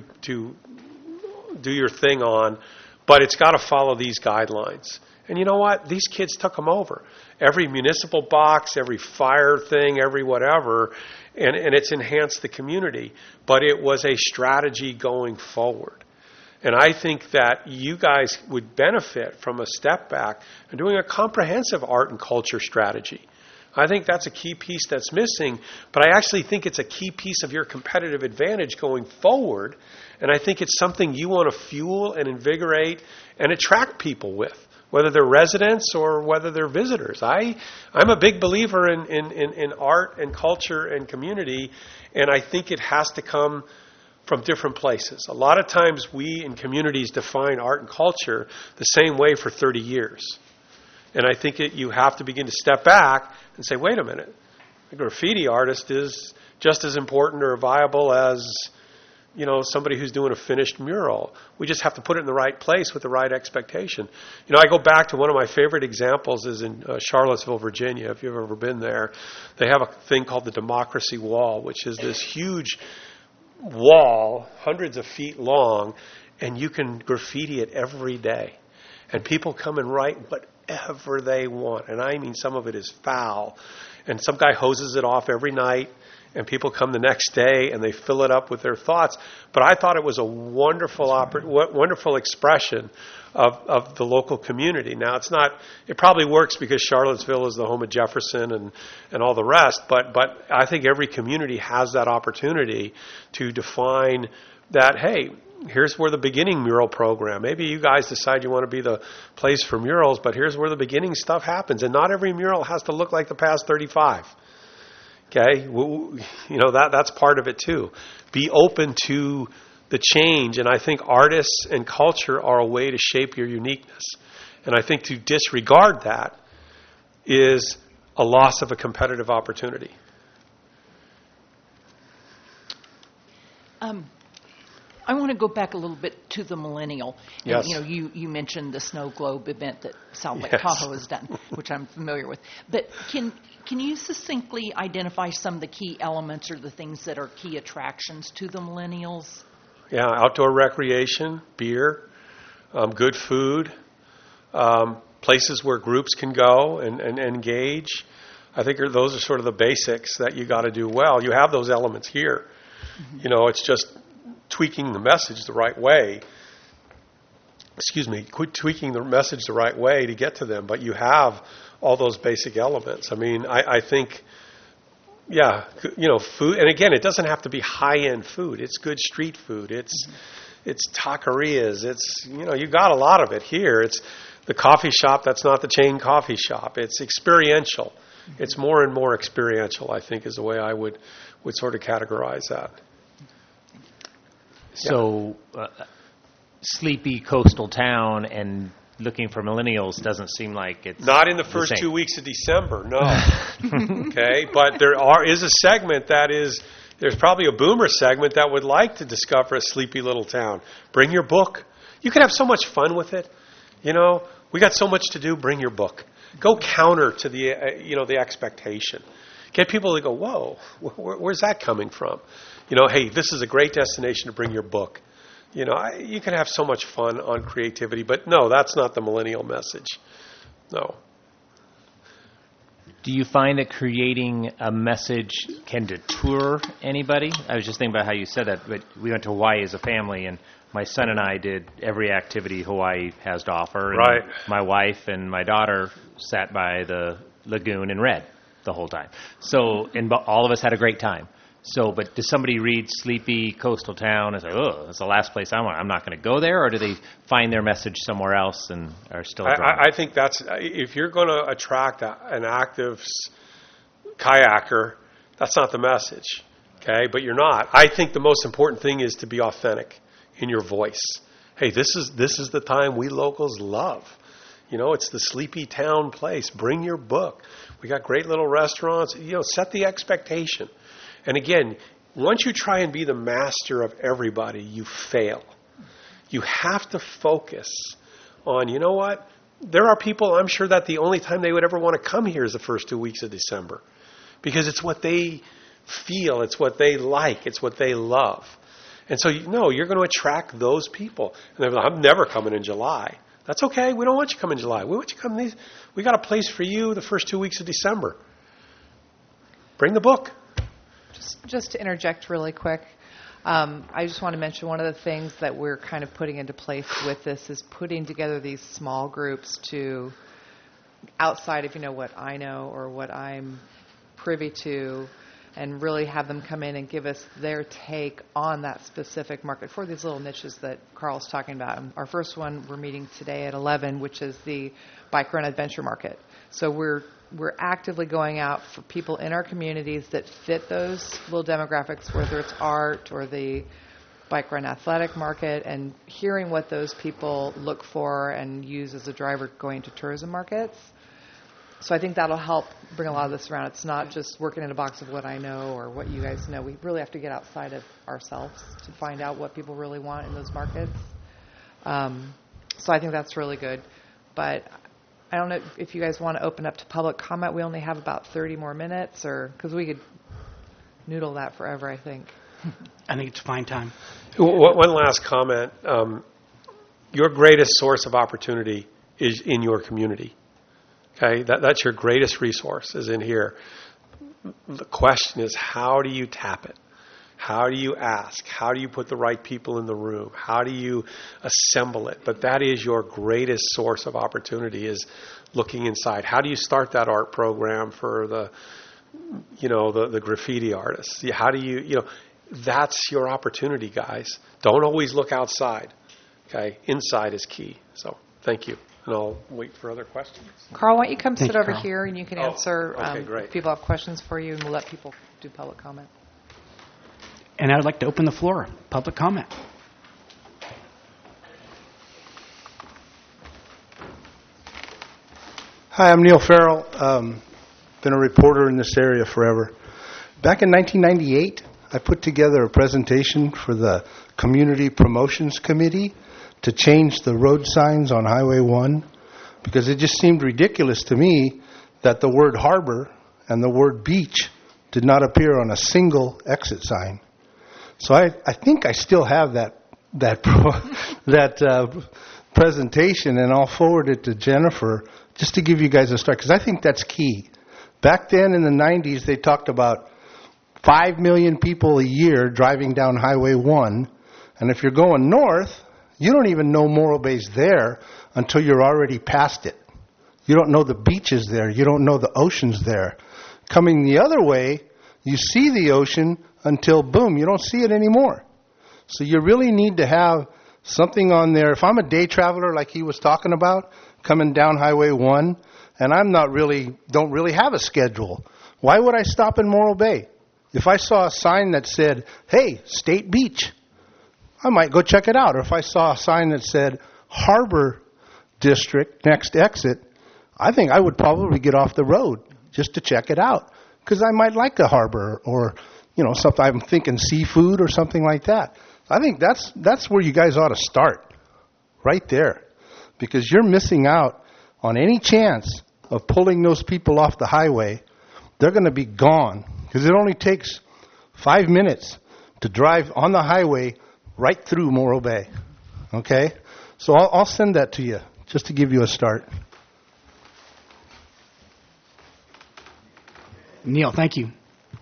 [SPEAKER 4] do your thing on, but it's got to follow these guidelines. And you know what? These kids took them over. Every municipal box, every fire thing, every whatever, and it's enhanced the community. But it was a strategy going forward. And I think that you guys would benefit from a step back and doing a comprehensive art and culture strategy. I think that's a key piece that's missing, but I actually think it's a key piece of your competitive advantage going forward, and I think it's something you want to fuel and invigorate and attract people with, whether they're residents or whether they're visitors. I'm a big believer in art and culture and community, and I think it has to come from different places. A lot of times we in communities define art and culture the same way for 30 years. And I think you have to begin to step back and say, wait a minute, a graffiti artist is just as important or viable as, somebody who's doing a finished mural. We just have to put it in the right place with the right expectation. I go back to one of my favorite examples is in Charlottesville, Virginia. If you've ever been there, they have a thing called the Democracy Wall, which is this huge wall, hundreds of feet long, and you can graffiti it every day. And people come and write whatever they want. And I mean, some of it is foul. And some guy hoses it off every night, and people come the next day and they fill it up with their thoughts. But I thought it was a wonderful expression of the local community. Now, it probably works because Charlottesville is the home of Jefferson and all the rest, but I think every community has that opportunity to define that, hey, here's where the beginning mural program. Maybe you guys decide you want to be the place for murals, but here's where the beginning stuff happens. And not every mural has to look like the past 35. Okay? That's part of it too. Be open to the change, and I think artists and culture are a way to shape your uniqueness. And I think to disregard that is a loss of a competitive opportunity.
[SPEAKER 6] I want to go back a little bit to the millennial.
[SPEAKER 4] Yes.
[SPEAKER 6] And, you mentioned the snow globe event that South Lake Tahoe has done, which I'm familiar with. But can you succinctly identify some of the key elements or the things that are key attractions to the millennials?
[SPEAKER 4] Yeah, outdoor recreation, beer, good food, places where groups can go and engage. I think those are sort of the basics that you got to do well. You have those elements here. Mm-hmm. It's just tweaking the message the right way. Tweaking the message the right way to get to them. But you have all those basic elements. I mean, I think, food. And again, it doesn't have to be high-end food. It's good street food. It's taquerias. You got a lot of it here. It's the coffee shop that's not the chain coffee shop. It's experiential. It's more and more experiential, I think, is the way I would sort of categorize that.
[SPEAKER 5] So, sleepy coastal town and looking for millennials doesn't seem like it's
[SPEAKER 4] not in the first 2 weeks of December, no. Okay, but there is a segment that is, There's probably a boomer segment that would like to discover a sleepy little town. Bring your book. You can have so much fun with it. You know, we got so much to do. Bring your book. Go counter to the the expectation. Get people to go, whoa, where's that coming from? You know, hey, this is a great destination to bring your book. You know, you can have so much fun on creativity, but no, that's not the millennial message. No.
[SPEAKER 5] Do you find that creating a message can deter anybody? I was just thinking about how you said that, but we went to Hawaii as a family, and my son and I did every activity Hawaii has to offer. And
[SPEAKER 4] right.
[SPEAKER 5] My wife and my daughter sat by the lagoon and read the whole time. So, and all of us had a great time. So, but does somebody read Sleepy Coastal Town and say, oh, that's the last place I want, I'm not going to go there? Or do they find their message somewhere else and are still drawn?
[SPEAKER 4] I think that's, if you're going to attract an active kayaker, that's not the message, okay? But you're not. I think the most important thing is to be authentic in your voice. Hey, this is the time we locals love. You know, it's the sleepy town place. Bring your book. We got great little restaurants. You know, set the expectation. And again, once you try and be the master of everybody, you fail. You have to focus on, you know what? There are people, I'm sure, that the only time they would ever want to come here is the first 2 weeks of December. Because it's what they feel, it's what they like, it's what they love. And so, you're going to attract those people. And they're like, I'm never coming in July. That's okay. We don't want you to come in July. We want you to come we got a place for you the first 2 weeks of December. Bring the book.
[SPEAKER 3] Just to interject really quick, I just want to mention one of the things that we're kind of putting into place with this is putting together these small groups to, outside of what I know or what I'm privy to, and really have them come in and give us their take on that specific market for these little niches that Carl's talking about. Our first one, we're meeting today at 11, which is the bike run adventure market. So we're actively going out for people in our communities that fit those little demographics, whether it's art or the bike run athletic market, and hearing what those people look for and use as a driver going to tourism markets. So I think that'll help bring a lot of this around. It's not just working in a box of what I know or what you guys know. We really have to get outside of ourselves to find out what people really want in those markets. So I think that's really good. But I don't know if you guys want to open up to public comment. We only have about 30 more minutes, or because we could noodle that forever, I think.
[SPEAKER 1] I think it's fine time.
[SPEAKER 4] One last comment. Your greatest source of opportunity is in your community. Okay, that's your greatest resource is in here. The question is, how do you tap it? How do you ask? How do you put the right people in the room? How do you assemble it? But that is your greatest source of opportunity, is looking inside. How do you start that art program for the graffiti artists? How do you that's your opportunity, guys. Don't always look outside. Okay, inside is key. So thank you. And I'll wait for other questions.
[SPEAKER 3] Carl, why don't you come
[SPEAKER 1] Thank
[SPEAKER 3] sit
[SPEAKER 1] you,
[SPEAKER 3] over
[SPEAKER 1] Carl.
[SPEAKER 3] here and you can answer
[SPEAKER 4] okay, great.
[SPEAKER 3] if people have questions for you, and we'll let people do public comment.
[SPEAKER 1] And I'd like to open the floor. Public comment.
[SPEAKER 9] Hi, I'm Neil Farrell. Been a reporter in this area forever. Back in 1998, I put together a presentation for the Community Promotions Committee to change the road signs on Highway 1, because it just seemed ridiculous to me that the word harbor and the word beach did not appear on a single exit sign. So I think I still have that presentation, and I'll forward it to Jennifer just to give you guys a start, because I think that's key. Back then in the 90s, they talked about 5 million people a year driving down Highway 1, and if you're going north, you don't even know Morro Bay's there until you're already past it. You don't know the beaches there. You don't know the ocean's there. Coming the other way, you see the ocean until, boom, you don't see it anymore. So you really need to have something on there. If I'm a day traveler like he was talking about, coming down Highway 1, and don't really have a schedule, why would I stop in Morro Bay? If I saw a sign that said, hey, State Beach, I might go check it out. Or if I saw a sign that said Harbor District, next exit, I think I would probably get off the road just to check it out, because I might like the harbor or something, I'm thinking seafood or something like that. I think that's where you guys ought to start, right there, because you're missing out on any chance of pulling those people off the highway. They're going to be gone, because it only takes 5 minutes to drive on the highway right through Morro Bay. Okay? So I'll send that to you, just to give you a start.
[SPEAKER 1] Neil, thank you.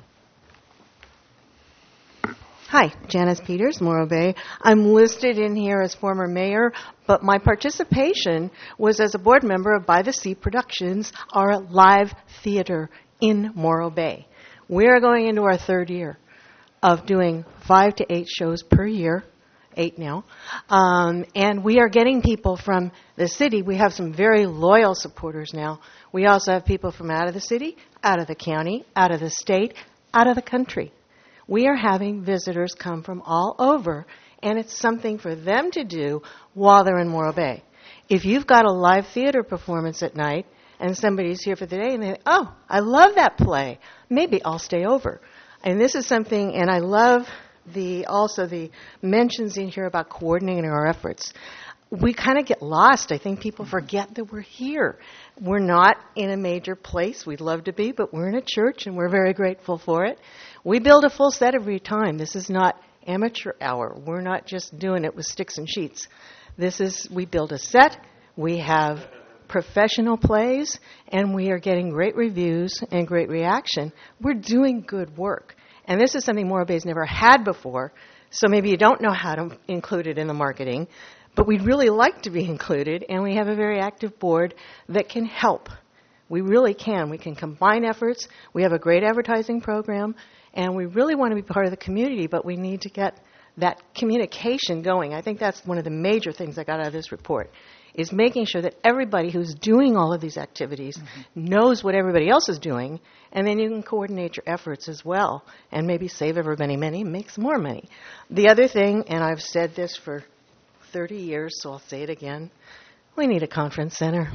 [SPEAKER 10] Hi, Janice Peters, Morro Bay. I'm listed in here as former mayor, but my participation was as a board member of By the Sea Productions, our live theater in Morro Bay. We're going into our third year of doing 5 to 8 shows per year, 8 now, and we are getting people from the city. We have some very loyal supporters now. We also have people from out of the city, out of the county, out of the state, out of the country. We are having visitors come from all over, and it's something for them to do while they're in Morro Bay. If you've got a live theater performance at night and somebody's here for the day and they think, oh, I love that play, maybe I'll stay over. And this is something, and I love also the mentions in here about coordinating our efforts. We kind of get lost. I think people forget that we're here. We're not in a major place. We'd love to be, but we're in a church, and we're very grateful for it. We build a full set every time. This is not amateur hour. We're not just doing it with sticks and sheets. We build a set. We have professional plays, and we are getting great reviews and great reaction. We're doing good work. And this is something Morro Bay's never had before, so maybe you don't know how to include it in the marketing, but we'd really like to be included, and we have a very active board that can help. We really can. We can combine efforts. We have a great advertising program, and we really want to be part of the community, but we need to get that communication going. I think that's one of the major things I got out of this report, is making sure that everybody who's doing all of these activities knows what everybody else is doing, and then you can coordinate your efforts as well and maybe save everybody money, make some more money. The other thing, and I've said this for 30 years, so I'll say it again, we need a conference center.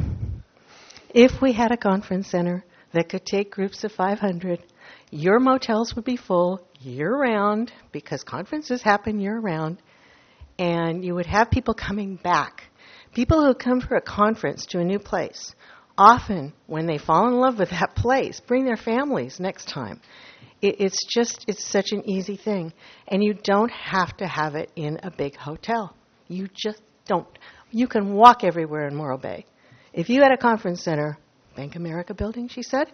[SPEAKER 10] If we had a conference center that could take groups of 500, your motels would be full year-round, because conferences happen year-round, and you would have people coming back. People who come for a conference to a new place, often when they fall in love with that place, bring their families next time. It's such an easy thing. And you don't have to have it in a big hotel. You just don't. You can walk everywhere in Morro Bay. If you had a conference center, Bank America building, she said,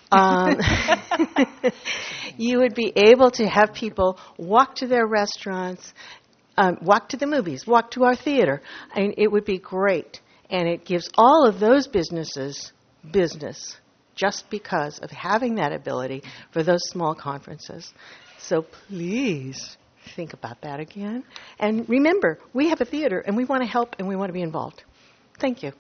[SPEAKER 10] you would be able to have people walk to their restaurants, walk to the movies, walk to our theater. I mean, it would be great. And it gives all of those businesses business just because of having that ability for those small conferences. So please think about that again. And remember, we have a theater, and we want to help, and we want to be involved. Thank you.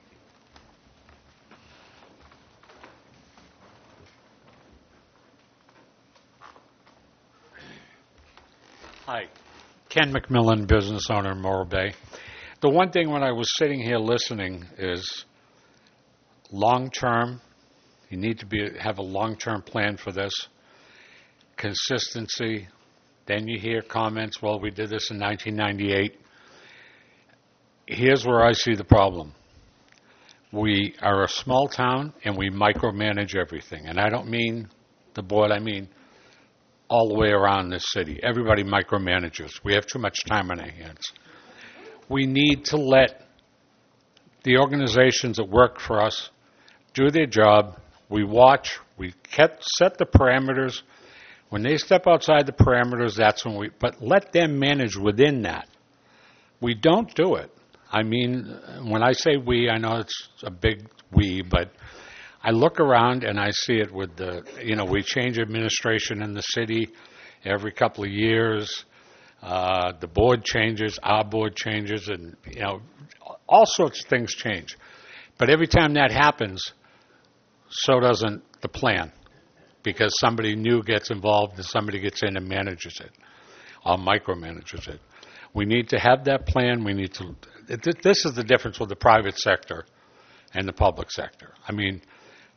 [SPEAKER 11] Hi, Ken McMillan, business owner in Morro Bay. The one thing when I was sitting here listening is long-term. You need to have a long-term plan for this. Consistency. Then you hear comments, well, we did this in 1998. Here's where I see the problem. We are a small town, and we micromanage everything. And I don't mean the board, I mean all the way around this city. Everybody micromanages. We have too much time on our hands. We need to let the organizations that work for us do their job. We watch. We set the parameters. When they step outside the parameters, that's when but let them manage within that. We don't do it. I mean, when I say we, I know it's a big we, but I look around and I see it with we change administration in the city every couple of years. The board changes, our board changes, and, all sorts of things change. But every time that happens, so doesn't the plan, because somebody new gets involved and somebody gets in and manages it, or micromanages it. We need to have that plan. We need to. This is the difference with the private sector and the public sector. I mean,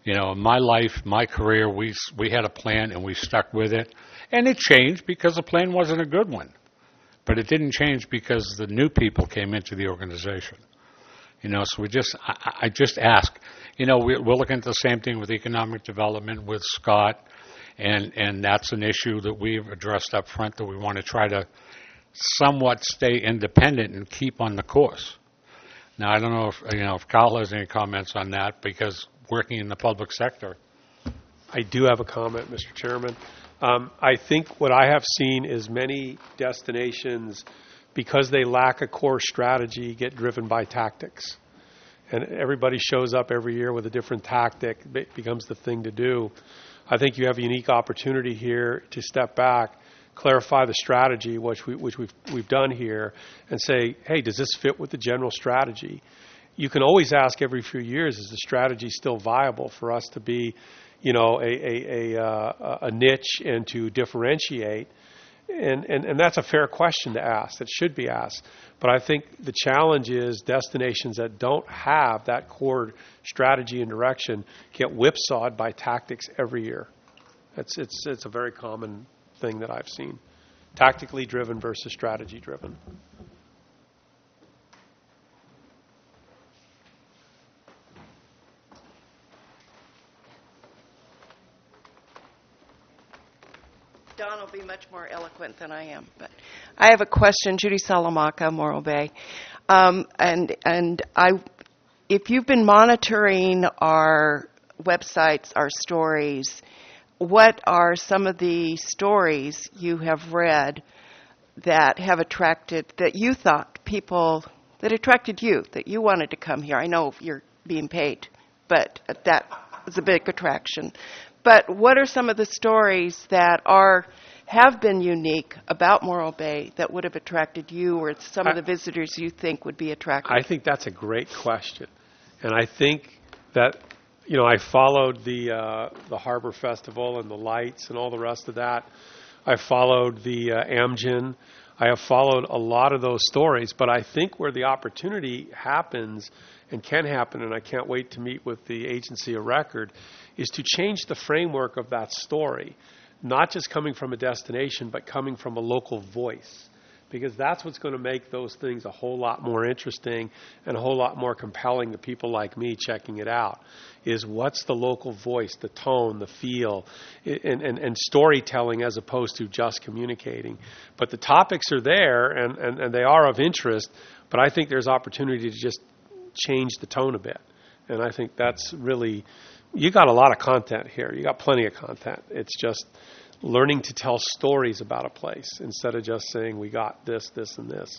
[SPEAKER 11] You know, in my life, my career, we had a plan and we stuck with it. And it changed because the plan wasn't a good one. But it didn't change because the new people came into the organization. You know, so I just ask. You know, we're looking at the same thing with economic development with Scott, and that's an issue that we've addressed up front, that we want to try to somewhat stay independent and keep on the course. Now, I don't know if Kyle has any comments on that, because working in the public sector.
[SPEAKER 4] I do have a comment, Mr. Chairman. I think what I have seen is many destinations, because they lack a core strategy, get driven by tactics. And everybody shows up every year with a different tactic. It becomes the thing to do. I think you have a unique opportunity here to step back, clarify the strategy, which we've done here, and say, hey, does this fit with the general strategy? You can always ask every few years, is the strategy still viable for us to be, you know, a niche and to differentiate? And that's a fair question to ask. That should be asked. But I think the challenge is destinations that don't have that core strategy and direction get whipsawed by tactics every year. It's a very common thing that I've seen. Tactically driven versus strategy driven.
[SPEAKER 12] Don will be much more eloquent than I am, but I have a question. Judy Salamanca, Morro Bay, if you've been monitoring our websites, our stories, what are some of the stories you have read that have attracted, that you thought people, that attracted you, that you wanted to come here? I know you're being paid, but that was a big attraction. But what are some of the stories that have been unique about Morro Bay that would have attracted you, or some of the visitors you think would be attracted?
[SPEAKER 4] I think that's a great question. And I think that, you know, I followed the Harbor Festival and the lights and all the rest of that. I followed the Amgen. I have followed a lot of those stories. But I think where the opportunity happens and can happen, and I can't wait to meet with the agency of record, is to change the framework of that story, not just coming from a destination, but coming from a local voice. Because that's what's going to make those things a whole lot more interesting and a whole lot more compelling to people like me checking it out, is what's the local voice, the tone, the feel, and storytelling as opposed to just communicating. But the topics are there, and they are of interest, but I think there's opportunity to just change the tone a bit. And I think that's really, you got a lot of content here. You got plenty of content. It's just learning to tell stories about a place instead of just saying we got this, this, and this.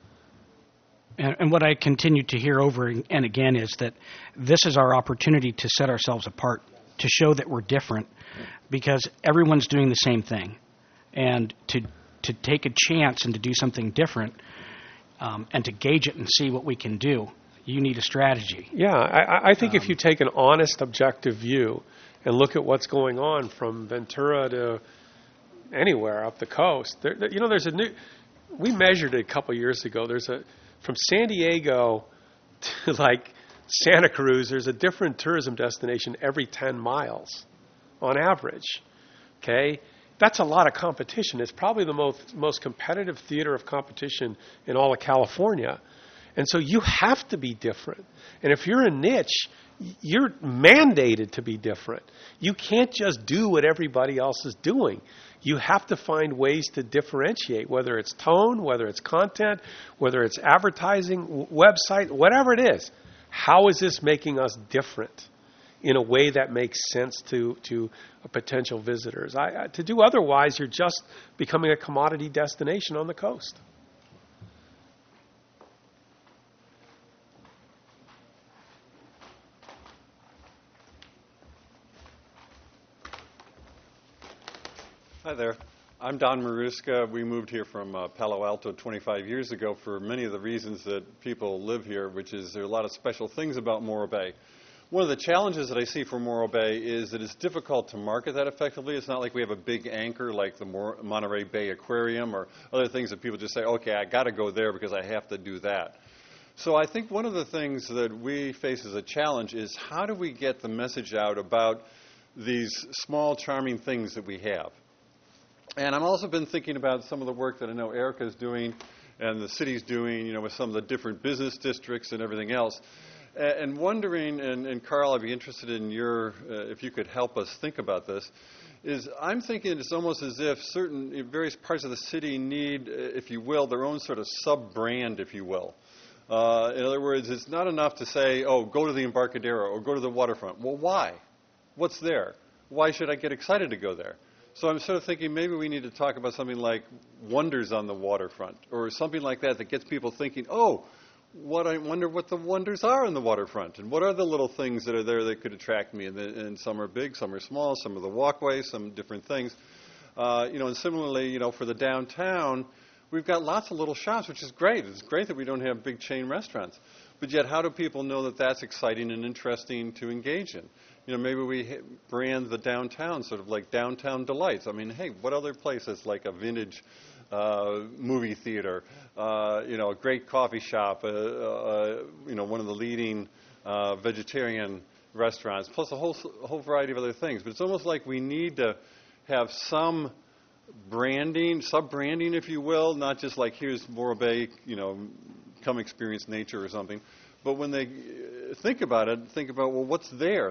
[SPEAKER 1] And what I continue to hear over and again is that this is our opportunity to set ourselves apart, to show that we're different, because everyone's doing the same thing. And to take a chance and to do something different, and to gauge it and see what we can do, you need a strategy.
[SPEAKER 4] Yeah, I think if you take an honest, objective view and look at what's going on from Ventura to anywhere up the coast, there's a new. We measured it a couple years ago. From San Diego to like Santa Cruz, there's a different tourism destination every 10 miles, on average. Okay, that's a lot of competition. It's probably the most competitive theater of competition in all of California. And so you have to be different. And if you're a niche, you're mandated to be different. You can't just do what everybody else is doing. You have to find ways to differentiate, whether it's tone, whether it's content, whether it's advertising, website, whatever it is. How is this making us different in a way that makes sense to potential visitors? To do otherwise, you're just becoming a commodity destination on the coast.
[SPEAKER 13] Hi there. I'm Don Maruska. We moved here from Palo Alto 25 years ago for many of the reasons that people live here, which is there are a lot of special things about Morro Bay. One of the challenges that I see for Morro Bay is that it's difficult to market that effectively. It's not like we have a big anchor like the Monterey Bay Aquarium or other things that people just say, okay, I got to go there because I have to do that. So I think one of the things that we face as a challenge is how do we get the message out about these small, charming things that we have? And I've also been thinking about some of the work that I know Erica's doing and the city's doing, you know, with some of the different business districts and everything else. And wondering, and Carl, I'd be interested in your, if you could help us think about this, is I'm thinking it's almost as if certain various parts of the city need, if you will, their own sort of sub-brand, if you will. In other words, it's not enough to say, oh, go to the Embarcadero or go to the waterfront. Well, why? What's there? Why should I get excited to go there? So I'm sort of thinking maybe we need to talk about something like wonders on the waterfront or something like that that gets people thinking, oh, I wonder what the wonders are on the waterfront and what are the little things that are there that could attract me. And some are big, some are small, some are the walkways, some different things. And similarly, for the downtown, we've got lots of little shops, which is great. It's great that we don't have big chain restaurants. But yet, how do people know that that's exciting and interesting to engage in? Maybe we brand the downtown sort of like Downtown Delights. I mean, hey, what other places like a vintage movie theater, a great coffee shop, one of the leading vegetarian restaurants, plus a whole variety of other things. But it's almost like we need to have some branding, sub-branding, if you will, not just like here's Morro Bay, come experience nature or something. But when they think about it, think about, well, what's there,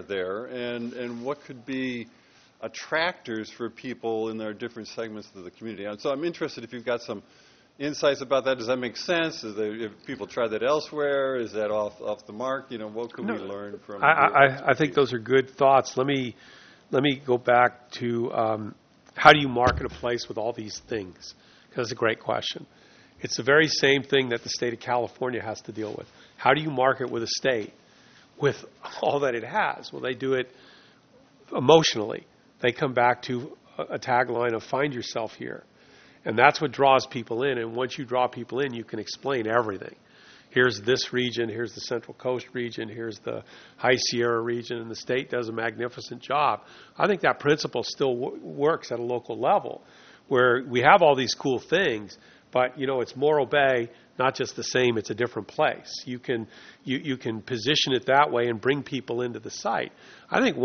[SPEAKER 13] and what could be attractors for people in their different segments of the community. And so I'm interested if you've got some insights about that. Does that make sense? If people try that elsewhere? Is that off the mark? What can we learn from
[SPEAKER 4] I think those are good thoughts. Let me go back to how do you market a place with all these things? Because it's a great question. It's the very same thing that the state of California has to deal with. How do you market with a state with all that it has? Well, they do it emotionally. They come back to a tagline of find yourself here. And that's what draws people in. And once you draw people in, you can explain everything. Here's this region, here's the Central Coast region, here's the High Sierra region, and the state does a magnificent job. I think that principle still works at a local level where we have all these cool things, but, it's Morro Bay, not just the same, it's a different place. You can position it that way and bring people into the site. I think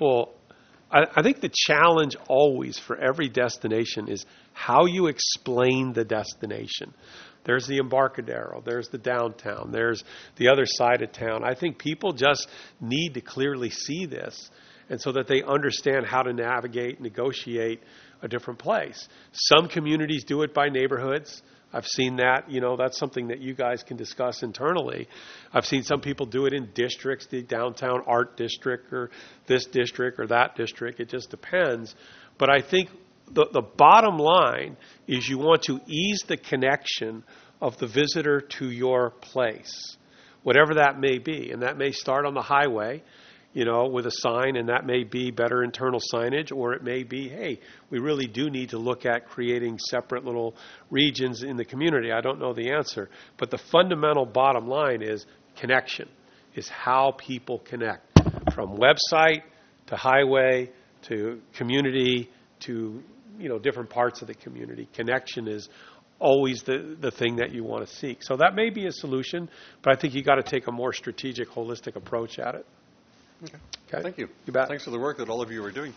[SPEAKER 4] I think the challenge always for every destination is how you explain the destination. There's the Embarcadero, there's the downtown, there's the other side of town. I think people just need to clearly see this, and so that they understand how to navigate, negotiate a different place. Some communities do it by neighborhoods. I've seen that. That's something that you guys can discuss internally. I've seen some people do it in districts, the downtown art district or this district or that district. It just depends. But I think the bottom line is you want to ease the connection of the visitor to your place, whatever that may be. And that may start on the highway, with a sign, and that may be better internal signage, or it may be, hey, we really do need to look at creating separate little regions in the community. I don't know the answer. But the fundamental bottom line is connection, is how people connect from website to highway to community to, different parts of the community. Connection is always the thing that you want to seek. So that may be a solution, but I think you got to take a more strategic, holistic approach at it.
[SPEAKER 13] Okay. Thank you.
[SPEAKER 4] You bet.
[SPEAKER 13] Thanks for the work that all of you are doing.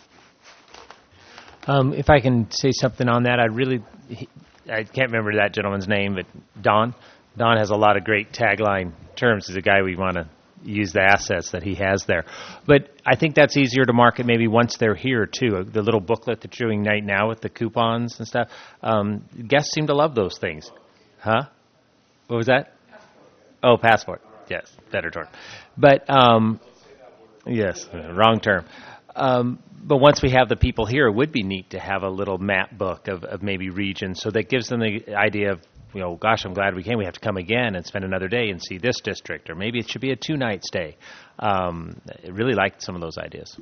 [SPEAKER 5] If I can say something on that, I can't remember that gentleman's name, but Don has a lot of great tagline terms. He's a guy we want to use the assets that he has there. But I think that's easier to market maybe once they're here, too. The little booklet that you're doing right now with the coupons and stuff, guests seem to love those things. Huh? What was that? Oh, Passport. Yes, better term. But yes, wrong term. But once we have the people here, it would be neat to have a little map book of maybe regions. So that gives them the idea of, gosh, I'm glad we came. We have to come again and spend another day and see this district. Or maybe it should be a 2-night stay. I really liked some of those ideas.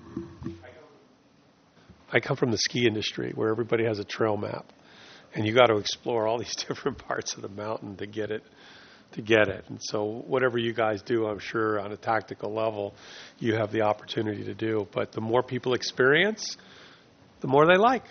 [SPEAKER 4] I come from the ski industry where everybody has a trail map. And you got to explore all these different parts of the mountain to get it. And so whatever you guys do, I'm sure on a tactical level, you have the opportunity to do. But the more people experience, the more they like.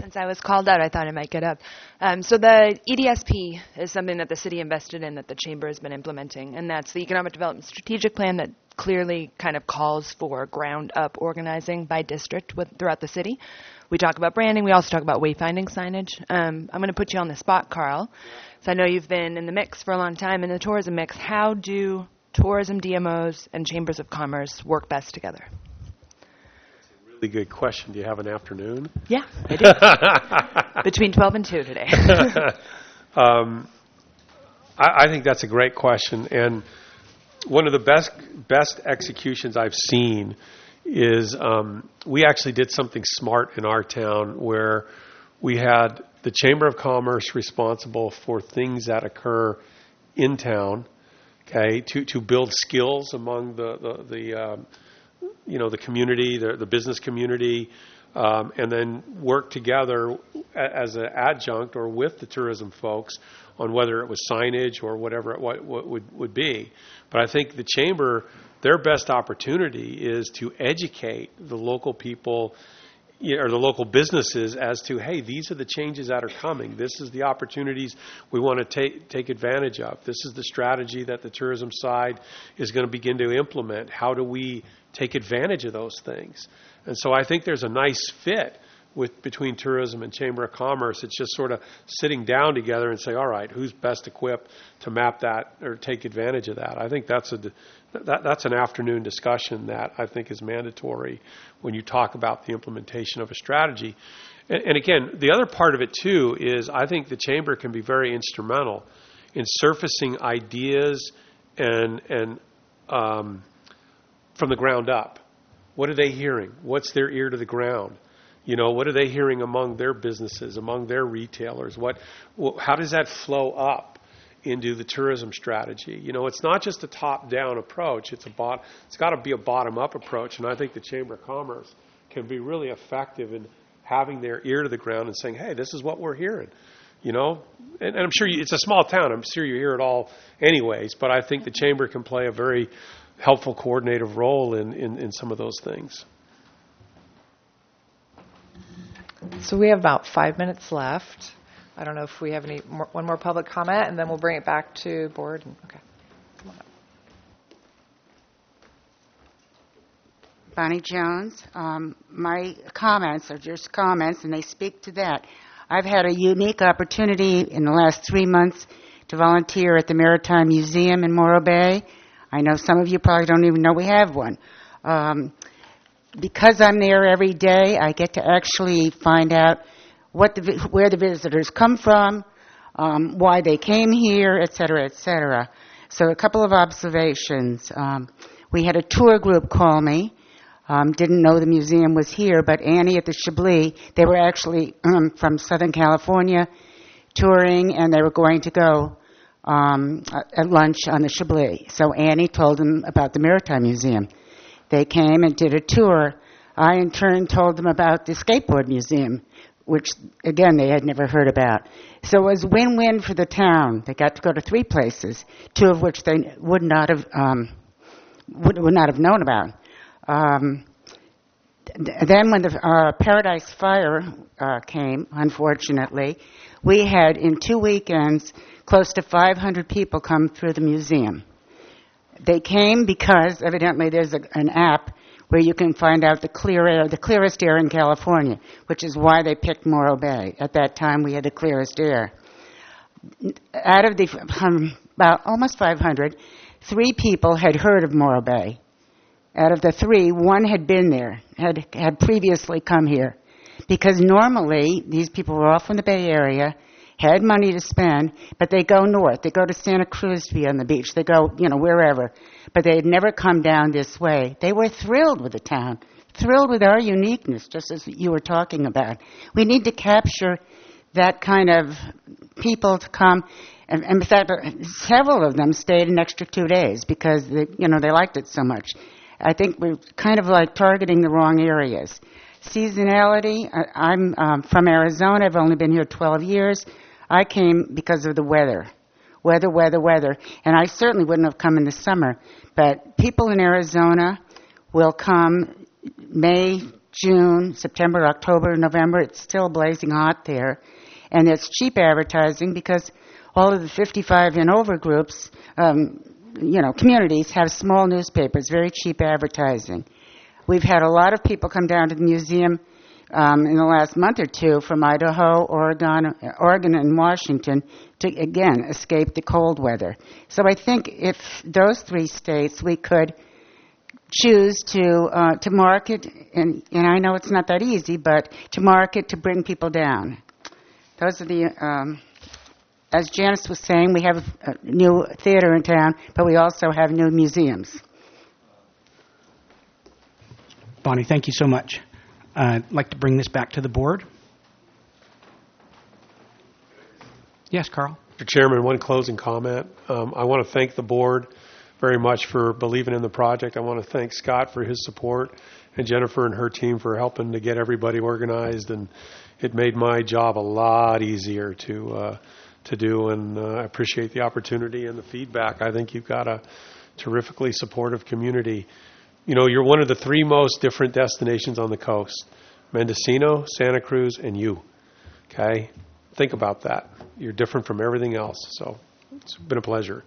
[SPEAKER 14] Since I was called out, I thought I might get up. So the EDSP is something that the city invested in that the chamber has been implementing, and that's the Economic Development Strategic Plan that clearly kind of calls for ground-up organizing by district throughout the city. We talk about branding. We also talk about wayfinding signage. I'm going to put you on the spot, Carl. So I know you've been in the mix for a long time, in the tourism mix. How do tourism DMOs and chambers of commerce work best together?
[SPEAKER 4] Really good question. Do you have an afternoon?
[SPEAKER 14] Yeah, I do. Between 12 and 2 today.
[SPEAKER 4] I think that's a great question. And one of the best executions I've seen is we actually did something smart in our town where we had the Chamber of Commerce responsible for things that occur in town, okay, to build skills among the community, the business community, and then work together as an adjunct or with the tourism folks on whether it was signage or whatever it would be. But I think the chamber, their best opportunity is to educate the local people or the local businesses as to, hey, these are the changes that are coming. This is the opportunities we want to take advantage of. This is the strategy that the tourism side is going to begin to implement. How do we take advantage of those things? And so I think there's a nice fit between tourism and Chamber of Commerce. It's just sort of sitting down together and say, all right, who's best equipped to map that or take advantage of that? I think that's an afternoon discussion that I think is mandatory when you talk about the implementation of a strategy. And again, the other part of it too is I think the Chamber can be very instrumental in surfacing ideas and from the ground up. What are they hearing? What's their ear to the ground? What are they hearing among their businesses, among their retailers? How does that flow up into the tourism strategy? It's not just a top-down approach. It's got to be a bottom-up approach. And I think the Chamber of Commerce can be really effective in having their ear to the ground and saying, hey, this is what we're hearing. And I'm sure it's a small town. I'm sure you hear it all anyways. But I think the Chamber can play a very helpful coordinative role in some of those things.
[SPEAKER 3] So we have about 5 minutes left. I don't know if we have one more public comment, and then we'll bring it back to board. Okay. Come on up.
[SPEAKER 15] Bonnie Jones. My comments are just comments, and they speak to that. I've had a unique opportunity in the last 3 months to volunteer at the Maritime Museum in Morro Bay. I know some of you probably don't even know we have one. Because I'm there every day, I get to actually find out where the visitors come from, why they came here, et cetera, et cetera. So a couple of observations. We had a tour group call me. Didn't know the museum was here, but Annie at the Chablis, they were actually from Southern California touring, and they were going to go at lunch on the Chablis. So Annie told them about the Maritime Museum. They came and did a tour. I, in turn, told them about the Skateboard Museum, which, again, they had never heard about. So it was win-win for the town. They got to go to 3 places, 2 of which they would not have known about. Then when the Paradise Fire came, unfortunately, we had, in 2 weekends, close to 500 people come through the museum. They came because, evidently, there's an app where you can find out the clearest air in California, which is why they picked Morro Bay. At that time, we had the clearest air. Out of the about almost 500, 3 people had heard of Morro Bay. Out of the 3, 1 had been there, had previously come here. Because normally, these people were all from the Bay Area, had money to spend, but they go north. They go to Santa Cruz to be on the beach. They go, wherever. But they had never come down this way. They were thrilled with the town, thrilled with our uniqueness, just as you were talking about. We need to capture that kind of people to come. And in fact, several of them stayed an extra 2 days because they liked it so much. I think we're kind of like targeting the wrong areas. Seasonality, I'm from Arizona. I've only been here 12 years. I came because of the weather. Weather. And I certainly wouldn't have come in the summer. But people in Arizona will come May June, September, October, November. It's still blazing hot there. And it's cheap advertising because all of the 55 and over groups, communities have small newspapers, very cheap advertising. We've had a lot of people come down to the museum in the last month or two from Idaho, Oregon, and Washington to, again, escape the cold weather. So I think if those 3 states, we could choose to market, and I know it's not that easy, but to market to bring people down. Those are the, as Janice was saying, we have a new theater in town, but we also have new museums.
[SPEAKER 1] Bonnie, thank you so much. I'd like to bring this back to the board. Yes, Carl.
[SPEAKER 4] Mr. Chairman, one closing comment. I want to thank the board very much for believing in the project. I want to thank Scott for his support and Jennifer and her team for helping to get everybody organized, and it made my job a lot easier to do, and I appreciate the opportunity and the feedback. I think you've got a terrifically supportive community. You're one of the 3 most different destinations on the coast: Mendocino, Santa Cruz, and you. Okay? Think about that. You're different from everything else, so it's been a pleasure.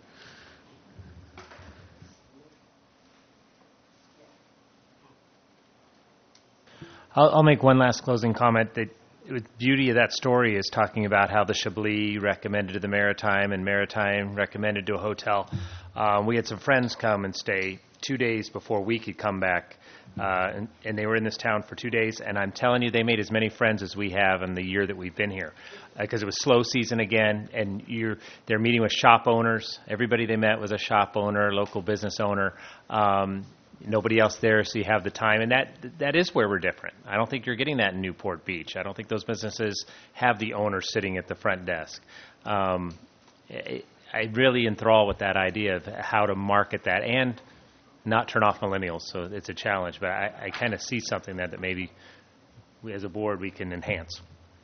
[SPEAKER 5] I'll make one last closing comment. The beauty of that story is talking about how the Chablis recommended to the Maritime and Maritime recommended to a hotel. We had some friends come and stay 2 days before we could come back, and they were in this town for 2 days, and I'm telling you, they made as many friends as we have in the year that we've been here, because it was slow season again, and they're meeting with shop owners. Everybody they met was a shop owner, local business owner. Nobody else there, so you have the time, and that is where we're different. I don't think you're getting that in Newport Beach. I don't think those businesses have the owner sitting at the front desk. I really enthrall with that idea of how to market that and not turn off millennials, so it's a challenge, but I kind of see something that maybe we, as a board, we can enhance.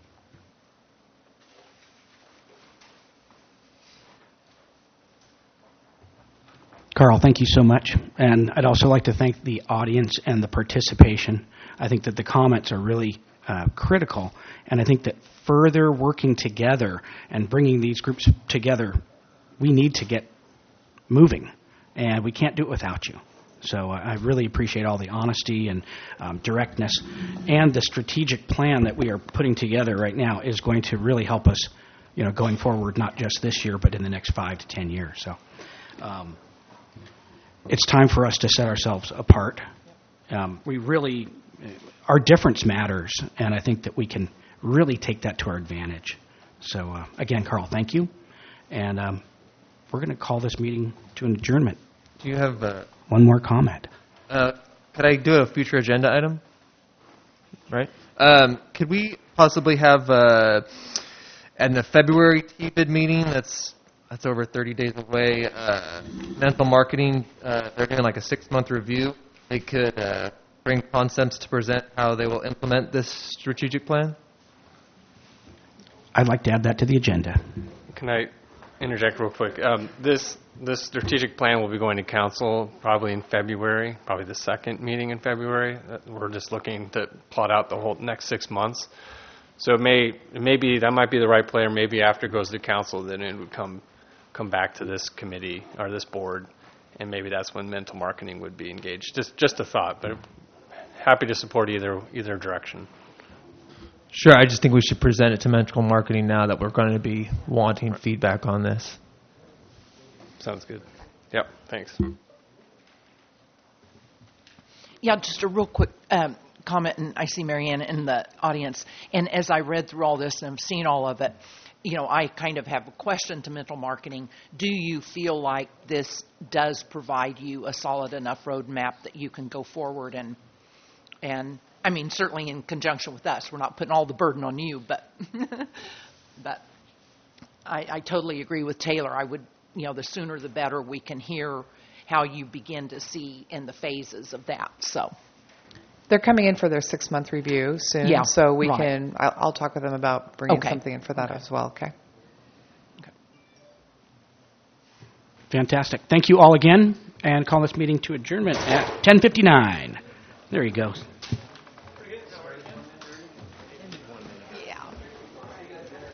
[SPEAKER 1] Carl, thank you so much. And I'd also like to thank the audience and the participation. I think that the comments are really critical, and I think that further working together and bringing these groups together, we need to get moving, and we can't do it without you. So I really appreciate all the honesty and directness, and the strategic plan that we are putting together right now is going to really help us, going forward, not just this year, but in the next 5 to 10 years. So it's time for us to set ourselves apart. Our difference matters, and I think that we can really take that to our advantage. So again, Carl, thank you, and we're going to call this meeting to an adjournment.
[SPEAKER 8] Do you have
[SPEAKER 1] one more comment?
[SPEAKER 8] Could I do a future agenda item? Right. Could we possibly have in the February TBID meeting? That's over 30 days away. Mental marketing. They're doing like a 6-month review. They could bring concepts to present how they will implement this strategic plan.
[SPEAKER 1] I'd like to add that to the agenda.
[SPEAKER 2] Can I interject real quick? This strategic plan will be going to council probably in February, probably the second meeting in February. We're just looking to plot out the whole next 6 months. So maybe that might be the right player. Maybe after it goes to council, then it would come back to this committee or this board, and maybe that's when mental marketing would be engaged. Just a thought, but happy to support either direction.
[SPEAKER 8] Sure, I just think we should present it to mental marketing now that we're going to be wanting feedback on this.
[SPEAKER 2] Sounds good. Yep, thanks.
[SPEAKER 6] Yeah, just a real quick comment, and I see Marianne in the audience. And as I read through all this and I'm seeing all of it, I kind of have a question to mental marketing. Do you feel like this does provide you a solid enough roadmap that you can go forward and I mean, certainly in conjunction with us. We're not putting all the burden on you, but I totally agree with Taylor. I would, the sooner the better we can hear how you begin to see in the phases of that. So
[SPEAKER 3] they're coming in for their 6-month review soon,
[SPEAKER 6] yeah,
[SPEAKER 3] so we
[SPEAKER 6] right.
[SPEAKER 3] can. I'll talk with them about bringing
[SPEAKER 6] Okay.
[SPEAKER 3] something in for that as well. Okay.
[SPEAKER 1] Fantastic. Thank you all again, and call this meeting to adjournment at 10:59. There he goes.